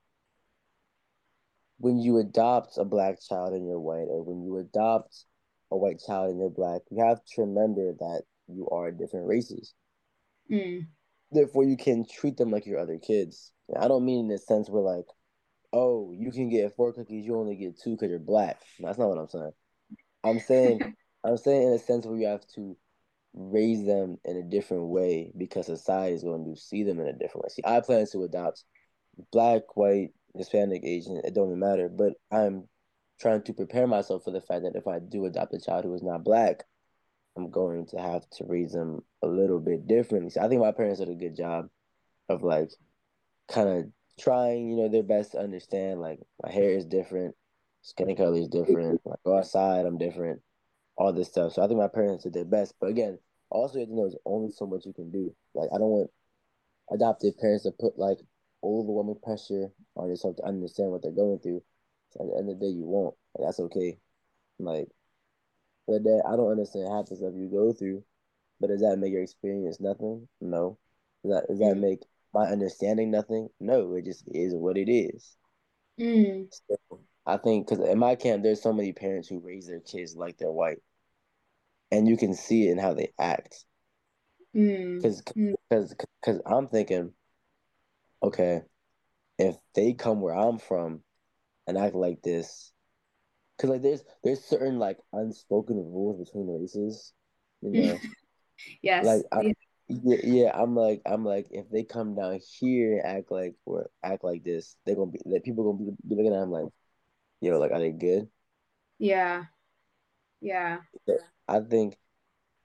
S2: when you adopt a black child and you're white, or when you adopt a white child and you're black, you have to remember that you are different races.
S1: mm,
S2: Therefore, you can treat them like your other kids. I don't mean in the sense where like, oh, you can get four cookies, you only get two because you're black. That's not what I'm saying. I'm saying, I'm saying in a sense where you have to raise them in a different way because society is going to see them in a different way. See, I plan to adopt black, white, Hispanic, Asian. It don't even matter. But I'm trying to prepare myself for the fact that if I do adopt a child who is not black, I'm going to have to raise them a little bit differently. So I think my parents did a good job of like kind of trying, you know, their best to understand like my hair is different, skin color is different. When I go outside, I'm different, all this stuff. So I think my parents did their best. But again, also you have to know there's only so much you can do. Like I don't want adoptive parents to put like overwhelming pressure on yourself to understand what they're going through. So at the end of the day, you won't. Like, that's okay. Like, but that I don't understand half the stuff you go through. But does that make your experience nothing? No. Does that does that
S1: mm,
S2: make my understanding nothing? No. It just is what it is.
S1: mm,
S2: So I think because in my camp, there's so many parents who raise their kids like they're white, and you can see it in how they act.
S1: mm,
S2: Because
S1: mm.
S2: because because I'm thinking, okay, if they come where I'm from and act like this, because like there's there's certain like unspoken rules between races, you know. Like
S1: Yes.
S2: I,
S1: Yeah.
S2: yeah, yeah, I'm like I'm like if they come down here and act like or act like this, they're gonna be like people gonna be, be looking at them like, yo, like are they good?
S1: Yeah. Yeah.
S2: I think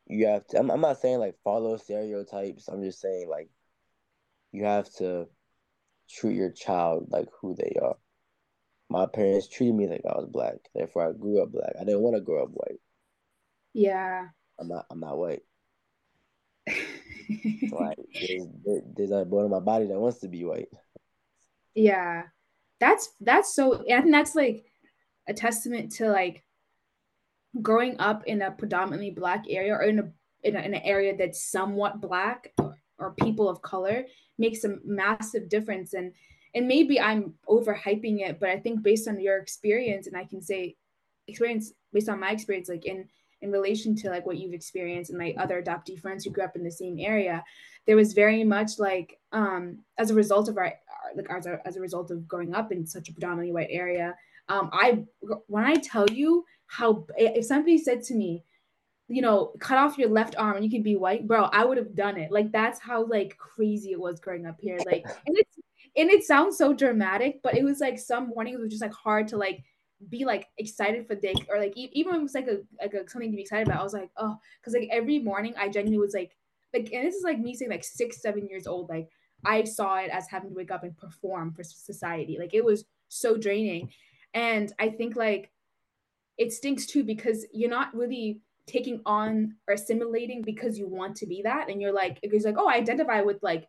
S2: you have to. I'm, I'm not saying like follow stereotypes. I'm just saying like you have to treat your child like who they are. My parents treated me like I was black. Therefore, I grew up black. I didn't want to grow up white.
S1: Yeah.
S2: I'm not. I'm not white. Like there's there's a bone in my body that wants to be white.
S1: Yeah. That's that's so I think that's like a testament to like growing up in a predominantly black area or in a in, a, in an area that's somewhat black or, or people of color makes a massive difference. And and maybe I'm overhyping it, but I think based on your experience, and I can say experience based on my experience, like in in relation to like what you've experienced and my other adoptee friends who grew up in the same area, there was very much like um as a result of our, our like as a, as a result of growing up in such a predominantly white area, um I when I tell you how if somebody said to me, you know, cut off your left arm and you can be white, bro, I would have done it. Like that's how like crazy it was growing up here. Like, and it's and it sounds so dramatic, but it was like some mornings it was just like hard to like be like excited for the day, or like e- even when it was like a like a, something to be excited about. I was like, oh, because like every morning I genuinely was like like, and this is like me saying like six seven years old, like I saw it as having to wake up and perform for society. Like it was so draining, and I think like it stinks too because you're not really taking on or assimilating because you want to be that, and you're like it's like, oh, I identify with like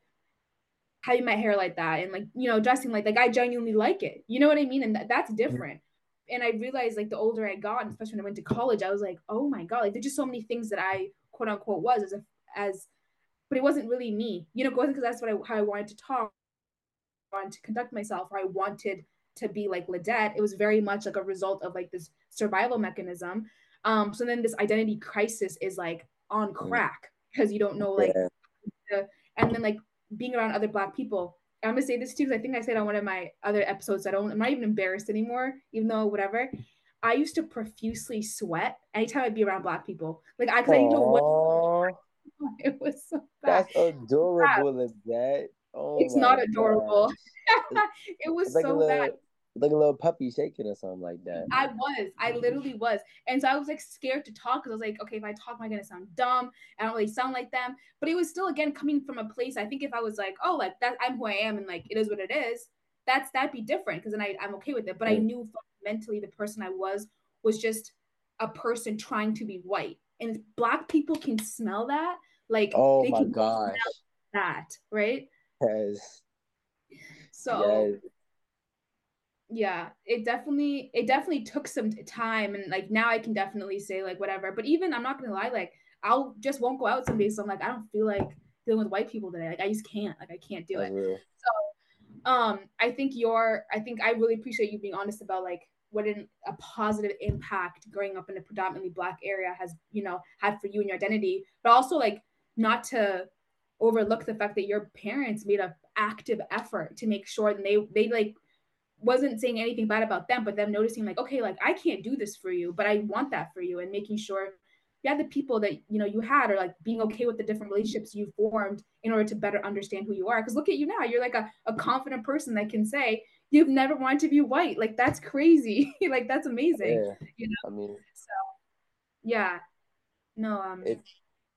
S1: having my hair like that and like, you know, dressing like like I genuinely like it, you know what I mean? And that, that's different. And I realized like the older I got, especially when I went to college, I was like, oh my god, like there's just so many things that I quote unquote was as a as but it wasn't really me, you know. It wasn't because that's what I, how I wanted to talk, wanted to conduct myself, or I wanted to be like Ledette. It was very much like a result of like this survival mechanism. Um, so then this identity crisis is like on crack because you don't know like,
S2: Yeah.
S1: the, and then like being around other Black people. I'm gonna say this too because I think I said on one of my other episodes I don't, I'm not even embarrassed anymore, even though whatever. I used to profusely sweat anytime I'd be around Black people. Like I, because I didn't know what
S2: Aww,
S1: it was so bad.
S2: that's adorable, is that? Oh
S1: It's
S2: my
S1: not adorable.
S2: gosh. It's,
S1: It was
S2: it's like a
S1: so bad.
S2: little like a little puppy shaking or something like that.
S1: I was. I literally was. And so I was like scared to talk because I was like, okay, if I talk, am I gonna sound dumb? I don't really sound like them. But it was still again coming from a place. I think if I was like, oh, like that, I'm who I am, and like it is what it is. That's that'd be different because then I, I'm okay with it. But I
S2: Mm.
S1: knew fundamentally the person I was was just a person trying to be white. And if Black people can smell that, like
S2: Oh
S1: they
S2: my
S1: can smell
S2: gosh.
S1: that, right?
S2: Yes.
S1: So
S2: Yes.
S1: yeah, it definitely it definitely took some time, and like now I can definitely say like whatever. But even I'm not gonna lie, like I'll just won't go out some days. So I'm like I don't feel like dealing with white people today. Like I just can't. Like I can't do
S2: That's
S1: it.
S2: real.
S1: So um, I think you're. I think I really appreciate you being honest about like what an, a positive impact growing up in a predominantly Black area has, you know, had for you and your identity, but also like not to overlook the fact that your parents made an active effort to make sure that they they like wasn't saying anything bad about them, but them noticing like, okay, like I can't do this for you, but I want that for you, and making sure you had the people that you know you had, or like being okay with the different relationships you formed in order to better understand who you are. Because look at you now, you're like a, a confident person that can say you've never wanted to be white. Like that's crazy. Like that's amazing.
S2: Yeah.
S1: You know.
S2: I mean,
S1: So yeah, no, um,
S2: it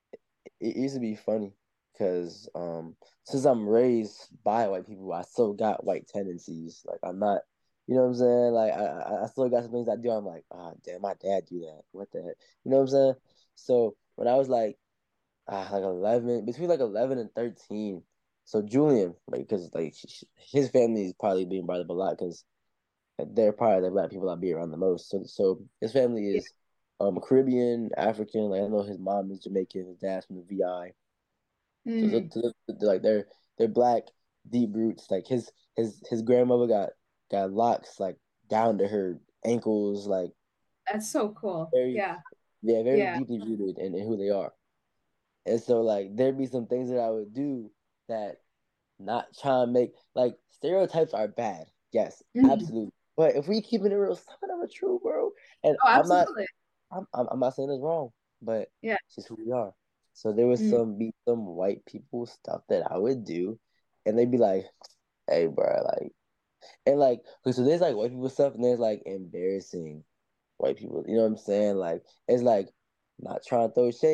S2: it used to be funny because um since I'm raised by white people, I still got white tendencies. Like I'm not, you know what I'm saying? Like I I I still got some things I do. I'm like, ah, damn, my dad do that. What the heck? You know what I'm saying? So when I was like ah, like eleven, between like eleven and thirteen. So Julian, like, because like his family is probably being brought up a lot because they're probably the black people I be around the most. So so his family
S1: yeah.
S2: is um Caribbean, African. Like I know his mom is Jamaican, his dad's from the V I. So, so,
S1: Mm,
S2: so they're, like they're they're black, deep roots. Like his his his grandmother got got locks like down to her ankles, like
S1: that's so cool.
S2: very
S1: Yeah,
S2: yeah, very
S1: yeah,
S2: deeply rooted in, in who they are. And so like there'd be some things that I would do that not trying to make like stereotypes are bad. Yes,
S1: mm.
S2: absolutely. But if we keep it real, some of them are true, bro. And
S1: Oh,
S2: I'm not
S1: absolutely.
S2: I'm I'm, I'm not saying it's wrong, but
S1: Yeah.
S2: it's just who we are. So there was
S1: Mm.
S2: some be some white people stuff that I would do, and they'd be like, "Hey, bro, like," and like, okay, so there's like white people stuff, and there's like embarrassing white people. You know what I'm saying? Like, it's like not trying to throw shade.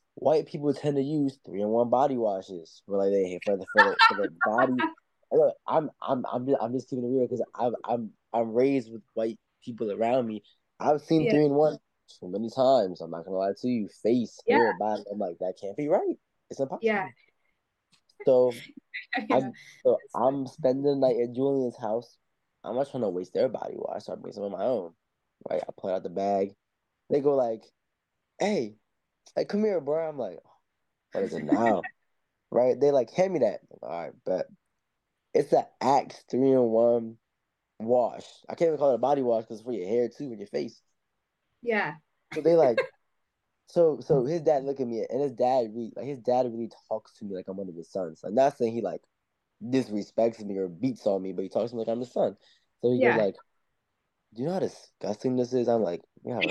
S2: white people tend to use three in one body washes for like they for the for the for the body. Look, I'm I'm I'm just, I'm just keeping it real because I'm I'm I'm raised with white people around me. I've seen
S1: Yeah.
S2: three in one so many times. I'm not gonna lie to you. Face,
S1: Yeah.
S2: hair, body. I'm like that can't be right. It's
S1: Yeah.
S2: impossible. So
S1: Yeah.
S2: I'm so I'm spending the night at Julian's house. I'm not trying to waste their body wash, so I bring some of my own. Right? I pull out the bag. They go like, "Hey, hey, come here, bro." I'm like, "What is it now?" Right? They like hand me that. All right, but it's the Axe three in one wash. I can't even call it a body wash because it's for your hair too and your face.
S1: Yeah.
S2: So they like, so so his dad look at me and his dad really like his dad really talks to me like I'm one of his sons. Like not saying he like disrespects me or beats on me, but he talks to me like I'm his son. So he goes
S1: Yeah.
S2: like, "Do you know how disgusting this is?" I'm like, "Yeah."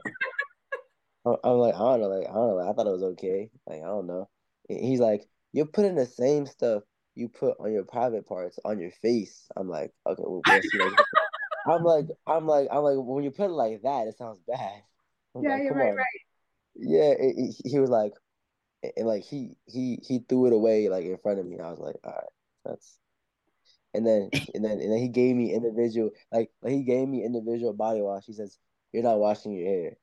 S2: I'm I'm like, I don't know, like I don't know. Like, I thought it was okay. Like I don't know. He's like, "You're putting the same stuff you put on your private parts on your face." I'm like, "Okay, well, well see, like, I'm like, I'm like, I'm like, when you put it like that, it sounds bad." I'm
S1: Yeah,
S2: like,
S1: you're
S2: "Come
S1: right,
S2: on."
S1: right.
S2: Yeah, it, it- he was like, and like he he he threw it away like in front of me. I was like, "All right, that's." And then and then and then he gave me individual like, like he gave me individual body wash. He says, "You're not washing your hair."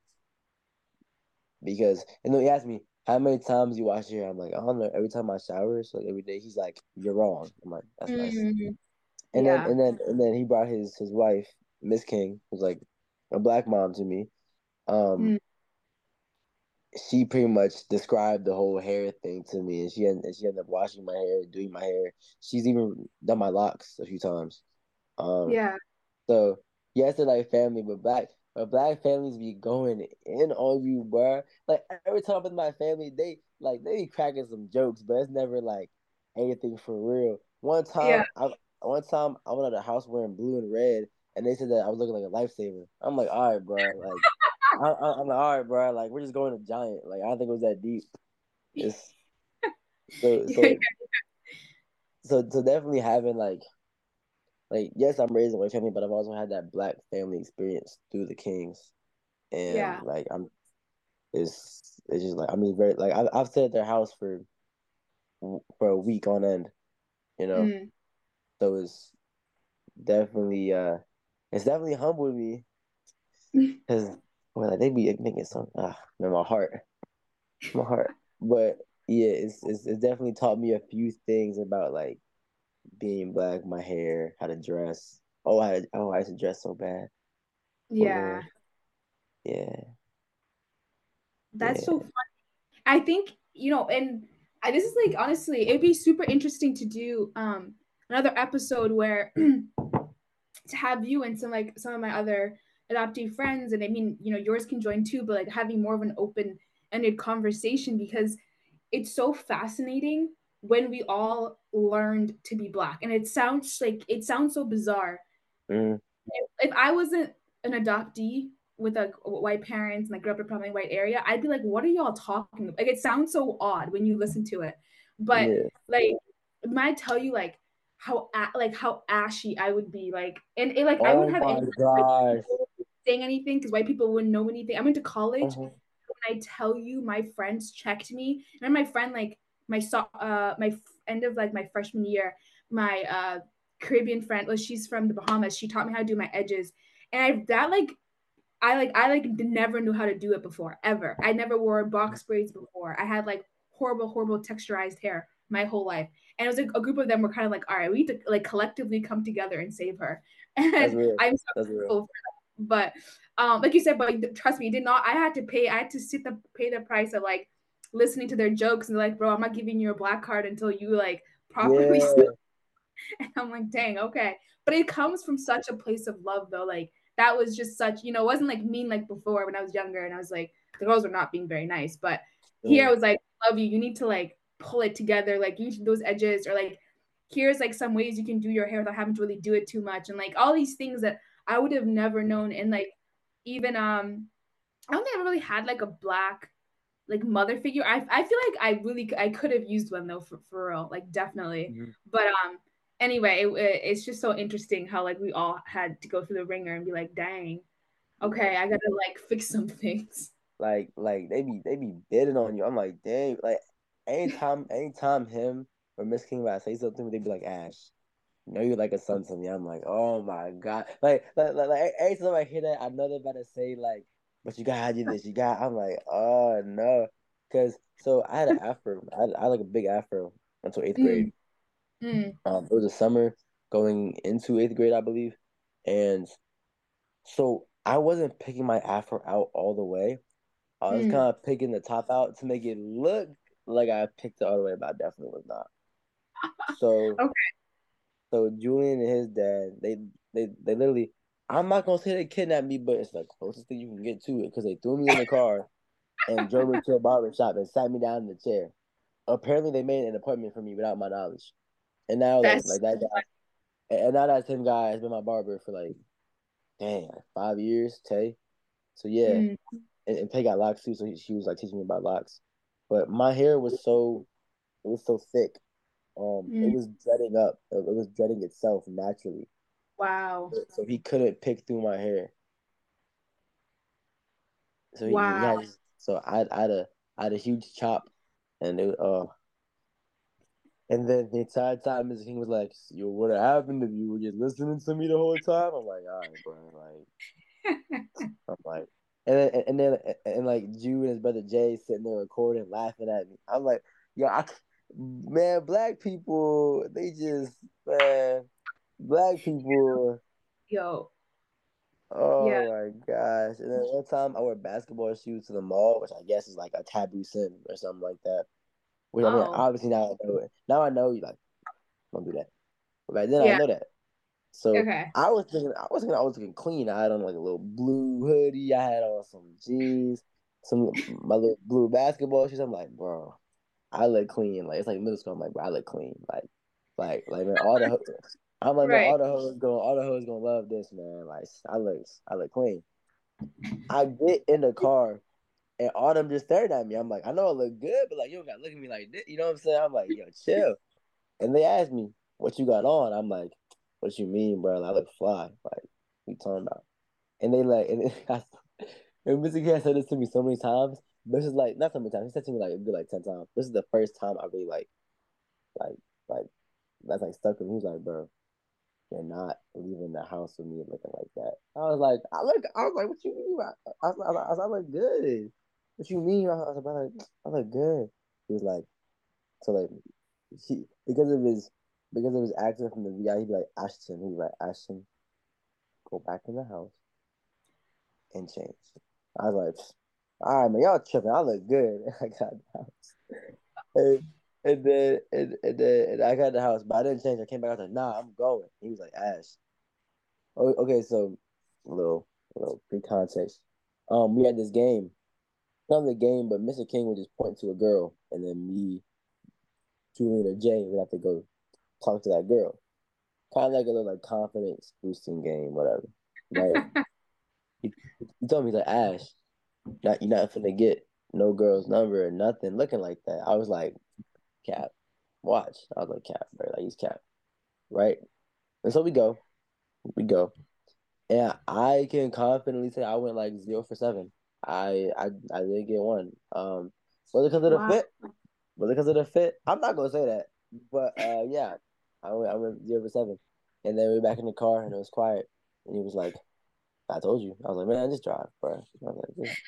S2: Because and then he asked me how many times you wash your hair. I'm like, I don't know. Every time I shower, so like every day. He's like, "You're wrong." I'm like, "That's nice."
S1: Mm,
S2: And then
S1: yeah.
S2: and then and then he brought his his wife, Miss King, who's like a black mom to me. Um,
S1: Mm,
S2: she pretty much described the whole hair thing to me, and she and she ended up washing my hair, doing my hair. She's even done my locks a few times. Um,
S1: yeah.
S2: So yes, they're like family, but black but black families be going in on you, bro. Like every time I'm with my family, they like they be cracking some jokes, but it's never like anything for real. One
S1: Yeah.
S2: time, I one time I went out of the house wearing blue and red, and they said that I was looking like a lifesaver. I'm like, all right, bro. Like I, I, I'm like, all right, bro. Like we're just going to Giant. Like I don't think it was that deep. It's so
S1: Yeah.
S2: so so so definitely having like like yes, I'm raised in a white family, but I've also had that black family experience through the Kings. And
S1: Yeah.
S2: like I'm it's it's just like I mean very like I've I've stayed at their house for for a week on end, you know.
S1: Mm.
S2: So it's definitely uh it's definitely humbled me because well like, they be making some ah in my heart my heart. But yeah, it's, it's it's definitely taught me a few things about like being black, my hair, how to dress. Oh, I oh I used to dress so bad. Oh
S1: Yeah.
S2: Lord, yeah,
S1: That's so
S2: yeah.
S1: funny. I think, you know, and I, this is like honestly, it'd be super interesting to do um another episode where to have you and some like some of my other adoptee friends, and I mean, you know, yours can join too, but like having more of an open ended conversation because it's so fascinating when we all learned to be black. And it sounds like it sounds so bizarre.
S2: Mm,
S1: If I wasn't an adoptee with a white parents and I grew up in a predominantly white area, I'd be like, what are y'all talking about? Like it sounds so odd when you listen to it. But
S2: yeah.
S1: like when I tell you like how like how ashy I would be, like and it, like I
S2: Oh
S1: wouldn't have
S2: my
S1: any like,
S2: gosh.
S1: saying anything because white people wouldn't know anything. I went to college.
S2: Uh-huh.
S1: When I tell you, my friends checked me, and my friend like my so uh my f- end of like my freshman year, my uh Caribbean friend, well, she's from the Bahamas. She taught me how to do my edges, and I that like I like I like never knew how to do it before ever. I never wore box braids before. I had like horrible, horrible texturized hair my whole life, and it was like a group of them were kind of like, all right, we need to like collectively come together and save her.
S2: That's
S1: And
S2: real.
S1: I'm so
S2: That's real.
S1: grateful for that. But um, like you said, but trust me, it did not. I had to pay. I had to sit the pay the price of like listening to their jokes and like, bro, I'm not giving you a black card until you like properly.
S2: Yeah.
S1: And I'm like, dang, okay. But it comes from such a place of love, though. Like, that was just such, you know, it wasn't like mean like before when I was younger and I was like, the girls were not being very nice. But here I
S2: Mm.
S1: was like, love you. You need to like pull it together. Like, you need those edges, or like, here's like some ways you can do your hair without having to really do it too much. And like all these things that I would have never known. And like, even, um, I don't think I ever really had like a black like mother figure. I I feel like I really I could have used one though for, for real, like definitely.
S2: Mhm.
S1: But um anyway, it, it, it's just so interesting how like we all had to go through the ringer and be like, dang,
S2: Yeah.
S1: okay, I gotta like fix some things.
S2: like like they be they be bidding on you. I'm like, dang, like anytime anytime him or Miss King about to say something, they be like, Ash, you know you're like a son to me. I'm like, oh my God. Like like like, like every time I hear that, I know they're about to say like, but you gotta do this, you got I'm like, oh no. Cause so I had an afro. I had, I had like a big afro until eighth grade.
S1: Mm, mm,
S2: Um, it was a summer going into eighth grade, I believe. And so I wasn't picking my afro out all the way. I was
S1: mm.
S2: kind of picking the top out to make it look like I picked it all the way, but I definitely was not. So,
S1: Okay.
S2: so Julian and his dad, they, they, they literally, I'm not gonna say they kidnapped me, but it's the closest thing you can get to it because they threw me in the car and drove me to a barber shop and sat me down in the chair. Apparently, they made an appointment for me without my knowledge, and now like
S1: That's
S2: like that guy, and now that same guy has been my barber for like, dang, like five years, Tay. So yeah,
S1: mm,
S2: and, and Tay got locks too, so he, she was like teaching me about locks. But my hair was so it was so thick. Um, it
S1: mm.
S2: was dreading up. It was dreading itself naturally.
S1: Wow.
S2: So he couldn't pick through my hair. So he, he
S1: Wow.
S2: had so I, I had a I had a huge chop, and it uh and then the entire time Mister King was like, "Yo, what happened if you were just listening to me the whole time?" I'm like, "All right, bro." Like I'm like, and then and then and, and like Jude and his brother Jay sitting there recording, laughing at me. I'm like, yo, I, man, black people, they just man, black people.
S1: Yo. Yeah.
S2: Oh my gosh! And then one time I wore basketball shoes to the mall, which I guess is like a taboo sin or something like that. Which I mean,
S1: Oh.
S2: obviously now I know it. Now I know you like don't do that. But back then I
S1: Yeah.
S2: know that. So
S1: Okay.
S2: I was thinking, I was thinking I was looking clean. I had on like a little blue hoodie. I had on some jeans, some my little blue basketball shoes. I'm like, bro, I look clean. Like it's like middle school. I'm like, bro, I look clean. Like, like, like man, all the I'm like, man,
S1: Right.
S2: all the hoes going, all the hoes gonna love this, man. Like, I look, I look clean. I get in the car and all them just staring at me. I'm like, I know I look good, but like you don't gotta look at me like this. You know what I'm saying? I'm like, yo, chill. And they asked me, what you got on? I'm like, what you mean, bro? I look fly. Like, what you talking about? And they like, and, I, and Mister K said this to me so many times. This is like, not so many times. He said to me like a good like ten times. This is the first time I really like, like, like, that's like stuck with me. He's like, bro, you're not leaving the house with me looking like that. I was like, I look, I was like, what you mean? I, I, was, I, was, I look good. What you mean? I was like, I look good. He was like, so like, he because of his because of his accent from the V I, he'd be like Ashton. He'd be like Ashton, go back in the house and change. I was like, all right, man, y'all tripping. I look good. I got the house, and, and then and, and then and I got the house, but I didn't change. I came back. I was like, nah, I'm going. He was like, Ash. Oh, okay, so a little a little pre context. Um, we had this game. Not the game, but Mister King would just point to a girl, and then me, Julian, or Jay would have to go talk to that girl. Kind of like a little like confidence boosting game, whatever. Right? He, he told me he's like Ash, not you're not finna get no girl's number or nothing looking like that. I was like, Cap, watch. I was like, Cap, bro, like he's Cap, right? And so we go, we go, and I can confidently say I went like zero for seven. I I I didn't get one. Um, was it because of the
S1: Wow.
S2: fit? Was it because of the fit? I'm not gonna say that, but uh, yeah, I went I went zero for seven, and then we were back in the car and it was quiet, and he was like, I told you. I was like, man, just drive, bro. I was like, just,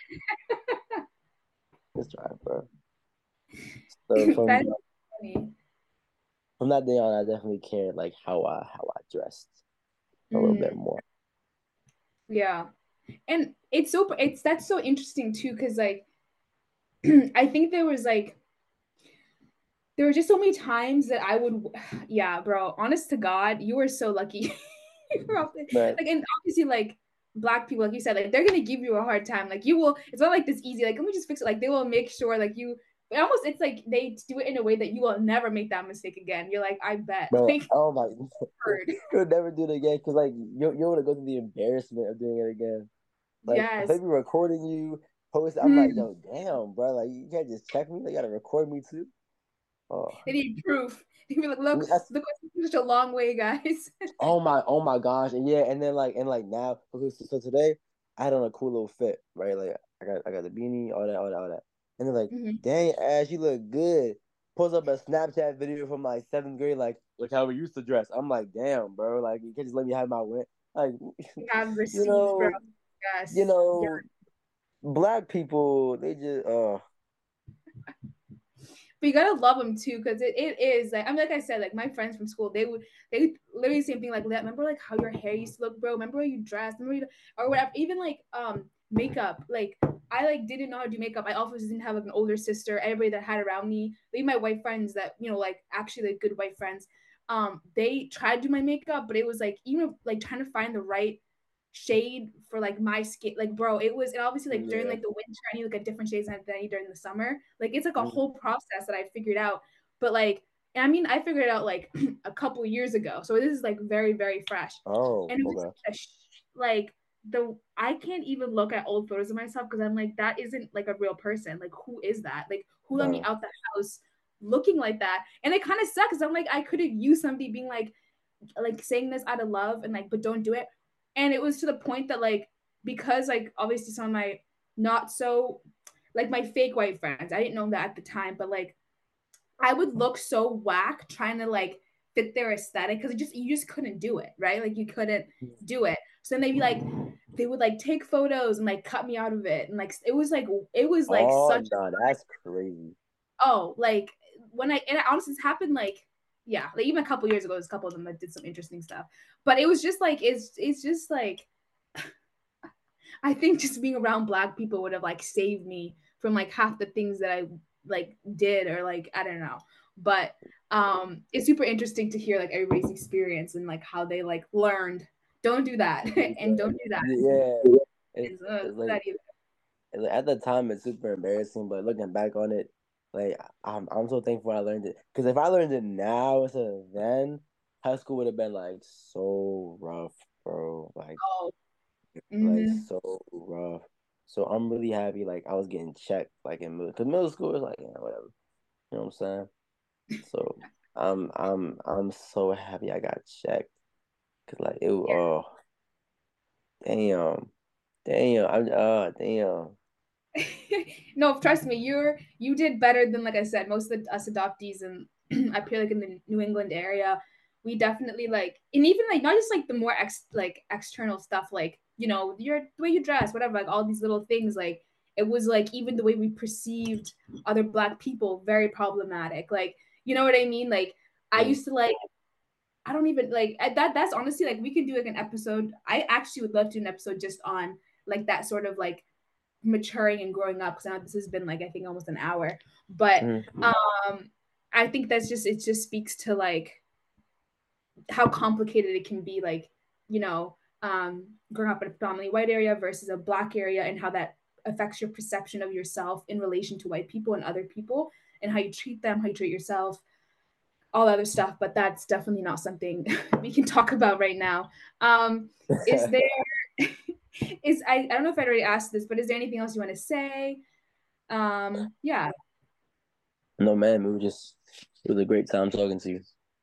S2: just drive, bro. So from
S1: That's funny.
S2: from that day on, I definitely cared like how I how I dressed a little bit
S1: Mm,
S2: more.
S1: yeah. And it's so it's that's so interesting too, because like I think there was like there were just so many times that I would yeah, bro, honest to God, you were so lucky.
S2: Man,
S1: Like and obviously like black people, like you said, like they're gonna give you a hard time. Like you will, it's not like this easy, like let me just fix it. Like they will make sure like you but almost it's like they do it in a way that you will never make that mistake again. You're like, I bet.
S2: bro,
S1: Like
S2: oh my,
S1: hard.
S2: you'll never do it again because like you you want to go through the embarrassment of doing it again. Like if they
S1: Yes.
S2: be recording you, post, I'm like,
S1: Hmm.
S2: yo, damn, bro, like you can't just check me. They gotta record me too. Oh,
S1: They need proof. They be like, look,
S2: that's
S1: look, it's such a long way, guys.
S2: oh my, oh my gosh, and yeah, and then like, and like now, okay, so, so today I had on a cool little fit, right? Like I got, I got the beanie dang, Ash, you look good. Post up a Snapchat video from like seventh grade, like, look how we used to dress. I'm like, damn, bro. Like, you can't just let me have my win. Like,
S1: You have
S2: you
S1: receipts, bro.
S2: know, you
S1: Yes. Yeah.
S2: know, black people, they just, uh,
S1: But you gotta love them too, because it, it is like, I mean, like I said, like my friends from school, they would they literally same thing like that. Remember like how your hair used to look, bro? Remember how you dressed? Remember you, or whatever. Even like um makeup. Like I like didn't know how to do makeup. I also didn't have like an older sister. Everybody that I had around me, even my white friends that you know like actually like good white friends, um they tried to do my makeup, but it was like even like trying to find the right shade for like my skin. Like, bro, it was, and obviously like during
S2: yeah.
S1: like the winter, I need like a different shades than I need during the summer. Like, it's like a
S2: Mm.
S1: whole process that I figured out. But like, and I mean, I figured it out like a couple of years ago, so this is like very very fresh.
S2: Oh,
S1: And it was
S2: okay.
S1: a sh- like the I can't even look at old photos of myself because I'm like that isn't like a real person. Like, who is that? Like, who let me
S2: Uh,
S1: out the house looking like that? And it kind of sucks because I'm like I could have used somebody being like like saying this out of love and like but don't do it. And it was to the point that like because like obviously some of my not so like my fake white friends, I didn't know that at the time, but like I would look so whack trying to like fit their aesthetic because it just you just couldn't do it, right? Like you couldn't do it. So then they'd be like they would like take photos and like cut me out of it. And like it was like it was like
S2: oh,
S1: such
S2: no, that's crazy.
S1: oh, like when I and it honestly it's happened like yeah, like even a couple years ago, there's a couple of them that did some interesting stuff. But it was just like it's it's just like I think just being around black people would have like saved me from like half the things that I like did or like I don't know. But um it's super interesting to hear like everybody's experience and like how they like learned don't do that and don't do that.
S2: Yeah. It's,
S1: And, uh,
S2: it's like,
S1: that either.
S2: like, at the time, it's super embarrassing, but looking back on it, like I'm I'm so thankful I learned it. Because if I learned it now instead of then, high school would have been like so rough, bro. Like
S1: Oh,
S2: like
S1: mm-hmm.
S2: so rough. So I'm really happy. Like I was getting checked, like in middle, because middle school is like yeah, whatever. You know what I'm saying? So I'm I'm I'm so happy I got checked. Cause like it, oh damn, damn, I'm uh damn.
S1: No, trust me, you're you did better than like I said, most of the, us adoptees and I feel like in the New England area, we definitely like and even like not just like the more ex like external stuff, like you know your the way you dress, whatever, like all these little things, like it was like even the way we perceived other black people very problematic. Like you know what I mean? Like I
S2: Mm.
S1: used to like I don't even like that. That's honestly like we could do like an episode. I actually would love to do an episode just on like that sort of like maturing and growing up because now this has been like I think almost an hour. But
S2: Mm.
S1: um I think that's just it just speaks to like how complicated it can be, like, you know, um growing up in a predominantly white area versus a black area and how that affects your perception of yourself in relation to white people and other people and how you treat them, how you treat yourself, all other stuff, but that's definitely not something we can talk about right now. Um, is there is I, I don't know if I already asked this, but is there anything else you want to say? Um, yeah.
S2: No man, it was just it was a great time talking to you.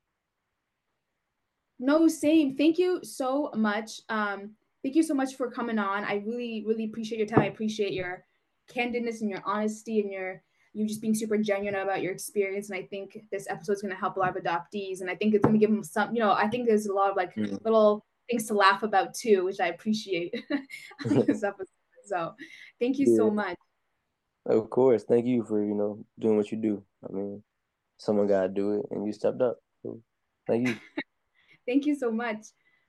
S1: No, same. Thank you so much. Um, thank you so much for coming on. I really, really appreciate your time. I appreciate your candidness and your honesty and your you just being super genuine about your experience. And I think this episode is going to help a lot of adoptees. And I think it's going to give them some, you know, I think there's a lot of like
S2: Mm.
S1: little things to laugh about too, which I appreciate on this episode. So thank you so
S2: Yeah,
S1: much.
S2: of course. Thank you for, you know, doing what you do. I mean, someone gotta do it and you stepped up. So thank you.
S1: Thank you so much.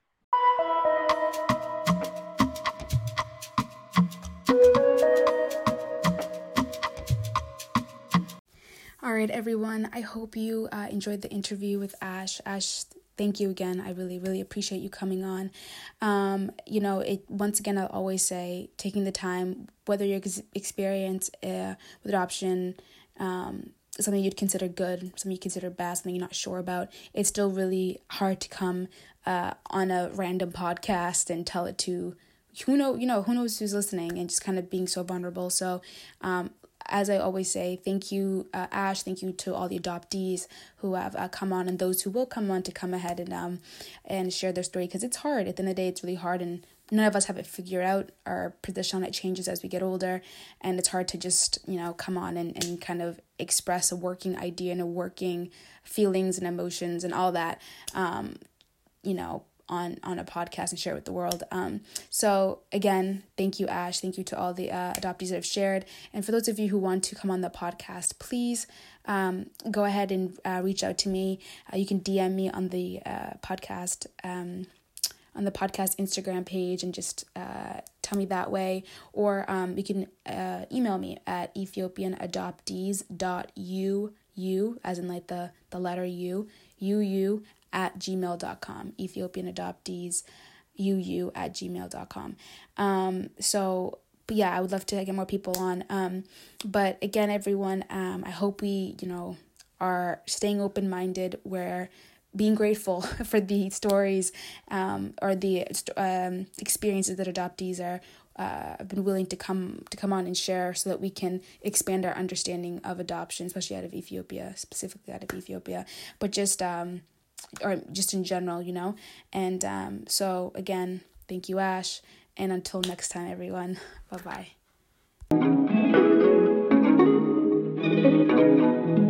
S1: All right, everyone. I hope you uh, enjoyed the interview with Ash. Ash, thank you again. I really, really appreciate you coming on. Um, you know, it once again, I'll always say taking the time, whether your ex- experience uh, with adoption, um, something you'd consider good, something you consider bad, something you're not sure about, it's still really hard to come uh, on a random podcast and tell it to who know, you know, who knows who's listening and just kind of being so vulnerable. So, um, as I always say, thank you, uh, Ash. Thank you to all the adoptees who have uh, come on and those who will come on to come ahead and um and share their story because it's hard. At the end of the day, it's really hard, and none of us have it figured out. Our position on it changes as we get older, and it's hard to just, you know, come on and, and kind of express a working idea and a working feelings and emotions and all that, um, you know, on, on a podcast and share it with the world. Um, so again, thank you, Ash. Thank you to all the uh, adoptees that have shared. And for those of you who want to come on the podcast, please um, go ahead and uh, reach out to me. Uh, you can D M me on the uh, podcast um on the podcast Instagram page and just uh, tell me that way. Or um, you can uh, email me at ethiopian adoptees dot u u, as in like the, the letter U, U U at gmail dot com. Ethiopian adoptees, U U at gmail dot com. Um, so, but yeah, I would love to get more people on. Um, but again, everyone, um, I hope we, you know, are staying open-minded, where being grateful for the stories um, or the um, experiences that adoptees are uh, have been willing to come to come on and share, so that we can expand our understanding of adoption, especially out of Ethiopia, specifically out of Ethiopia, but just um, or just in general, you know. And um, so again, thank you, Ash, and until next time, everyone, bye bye.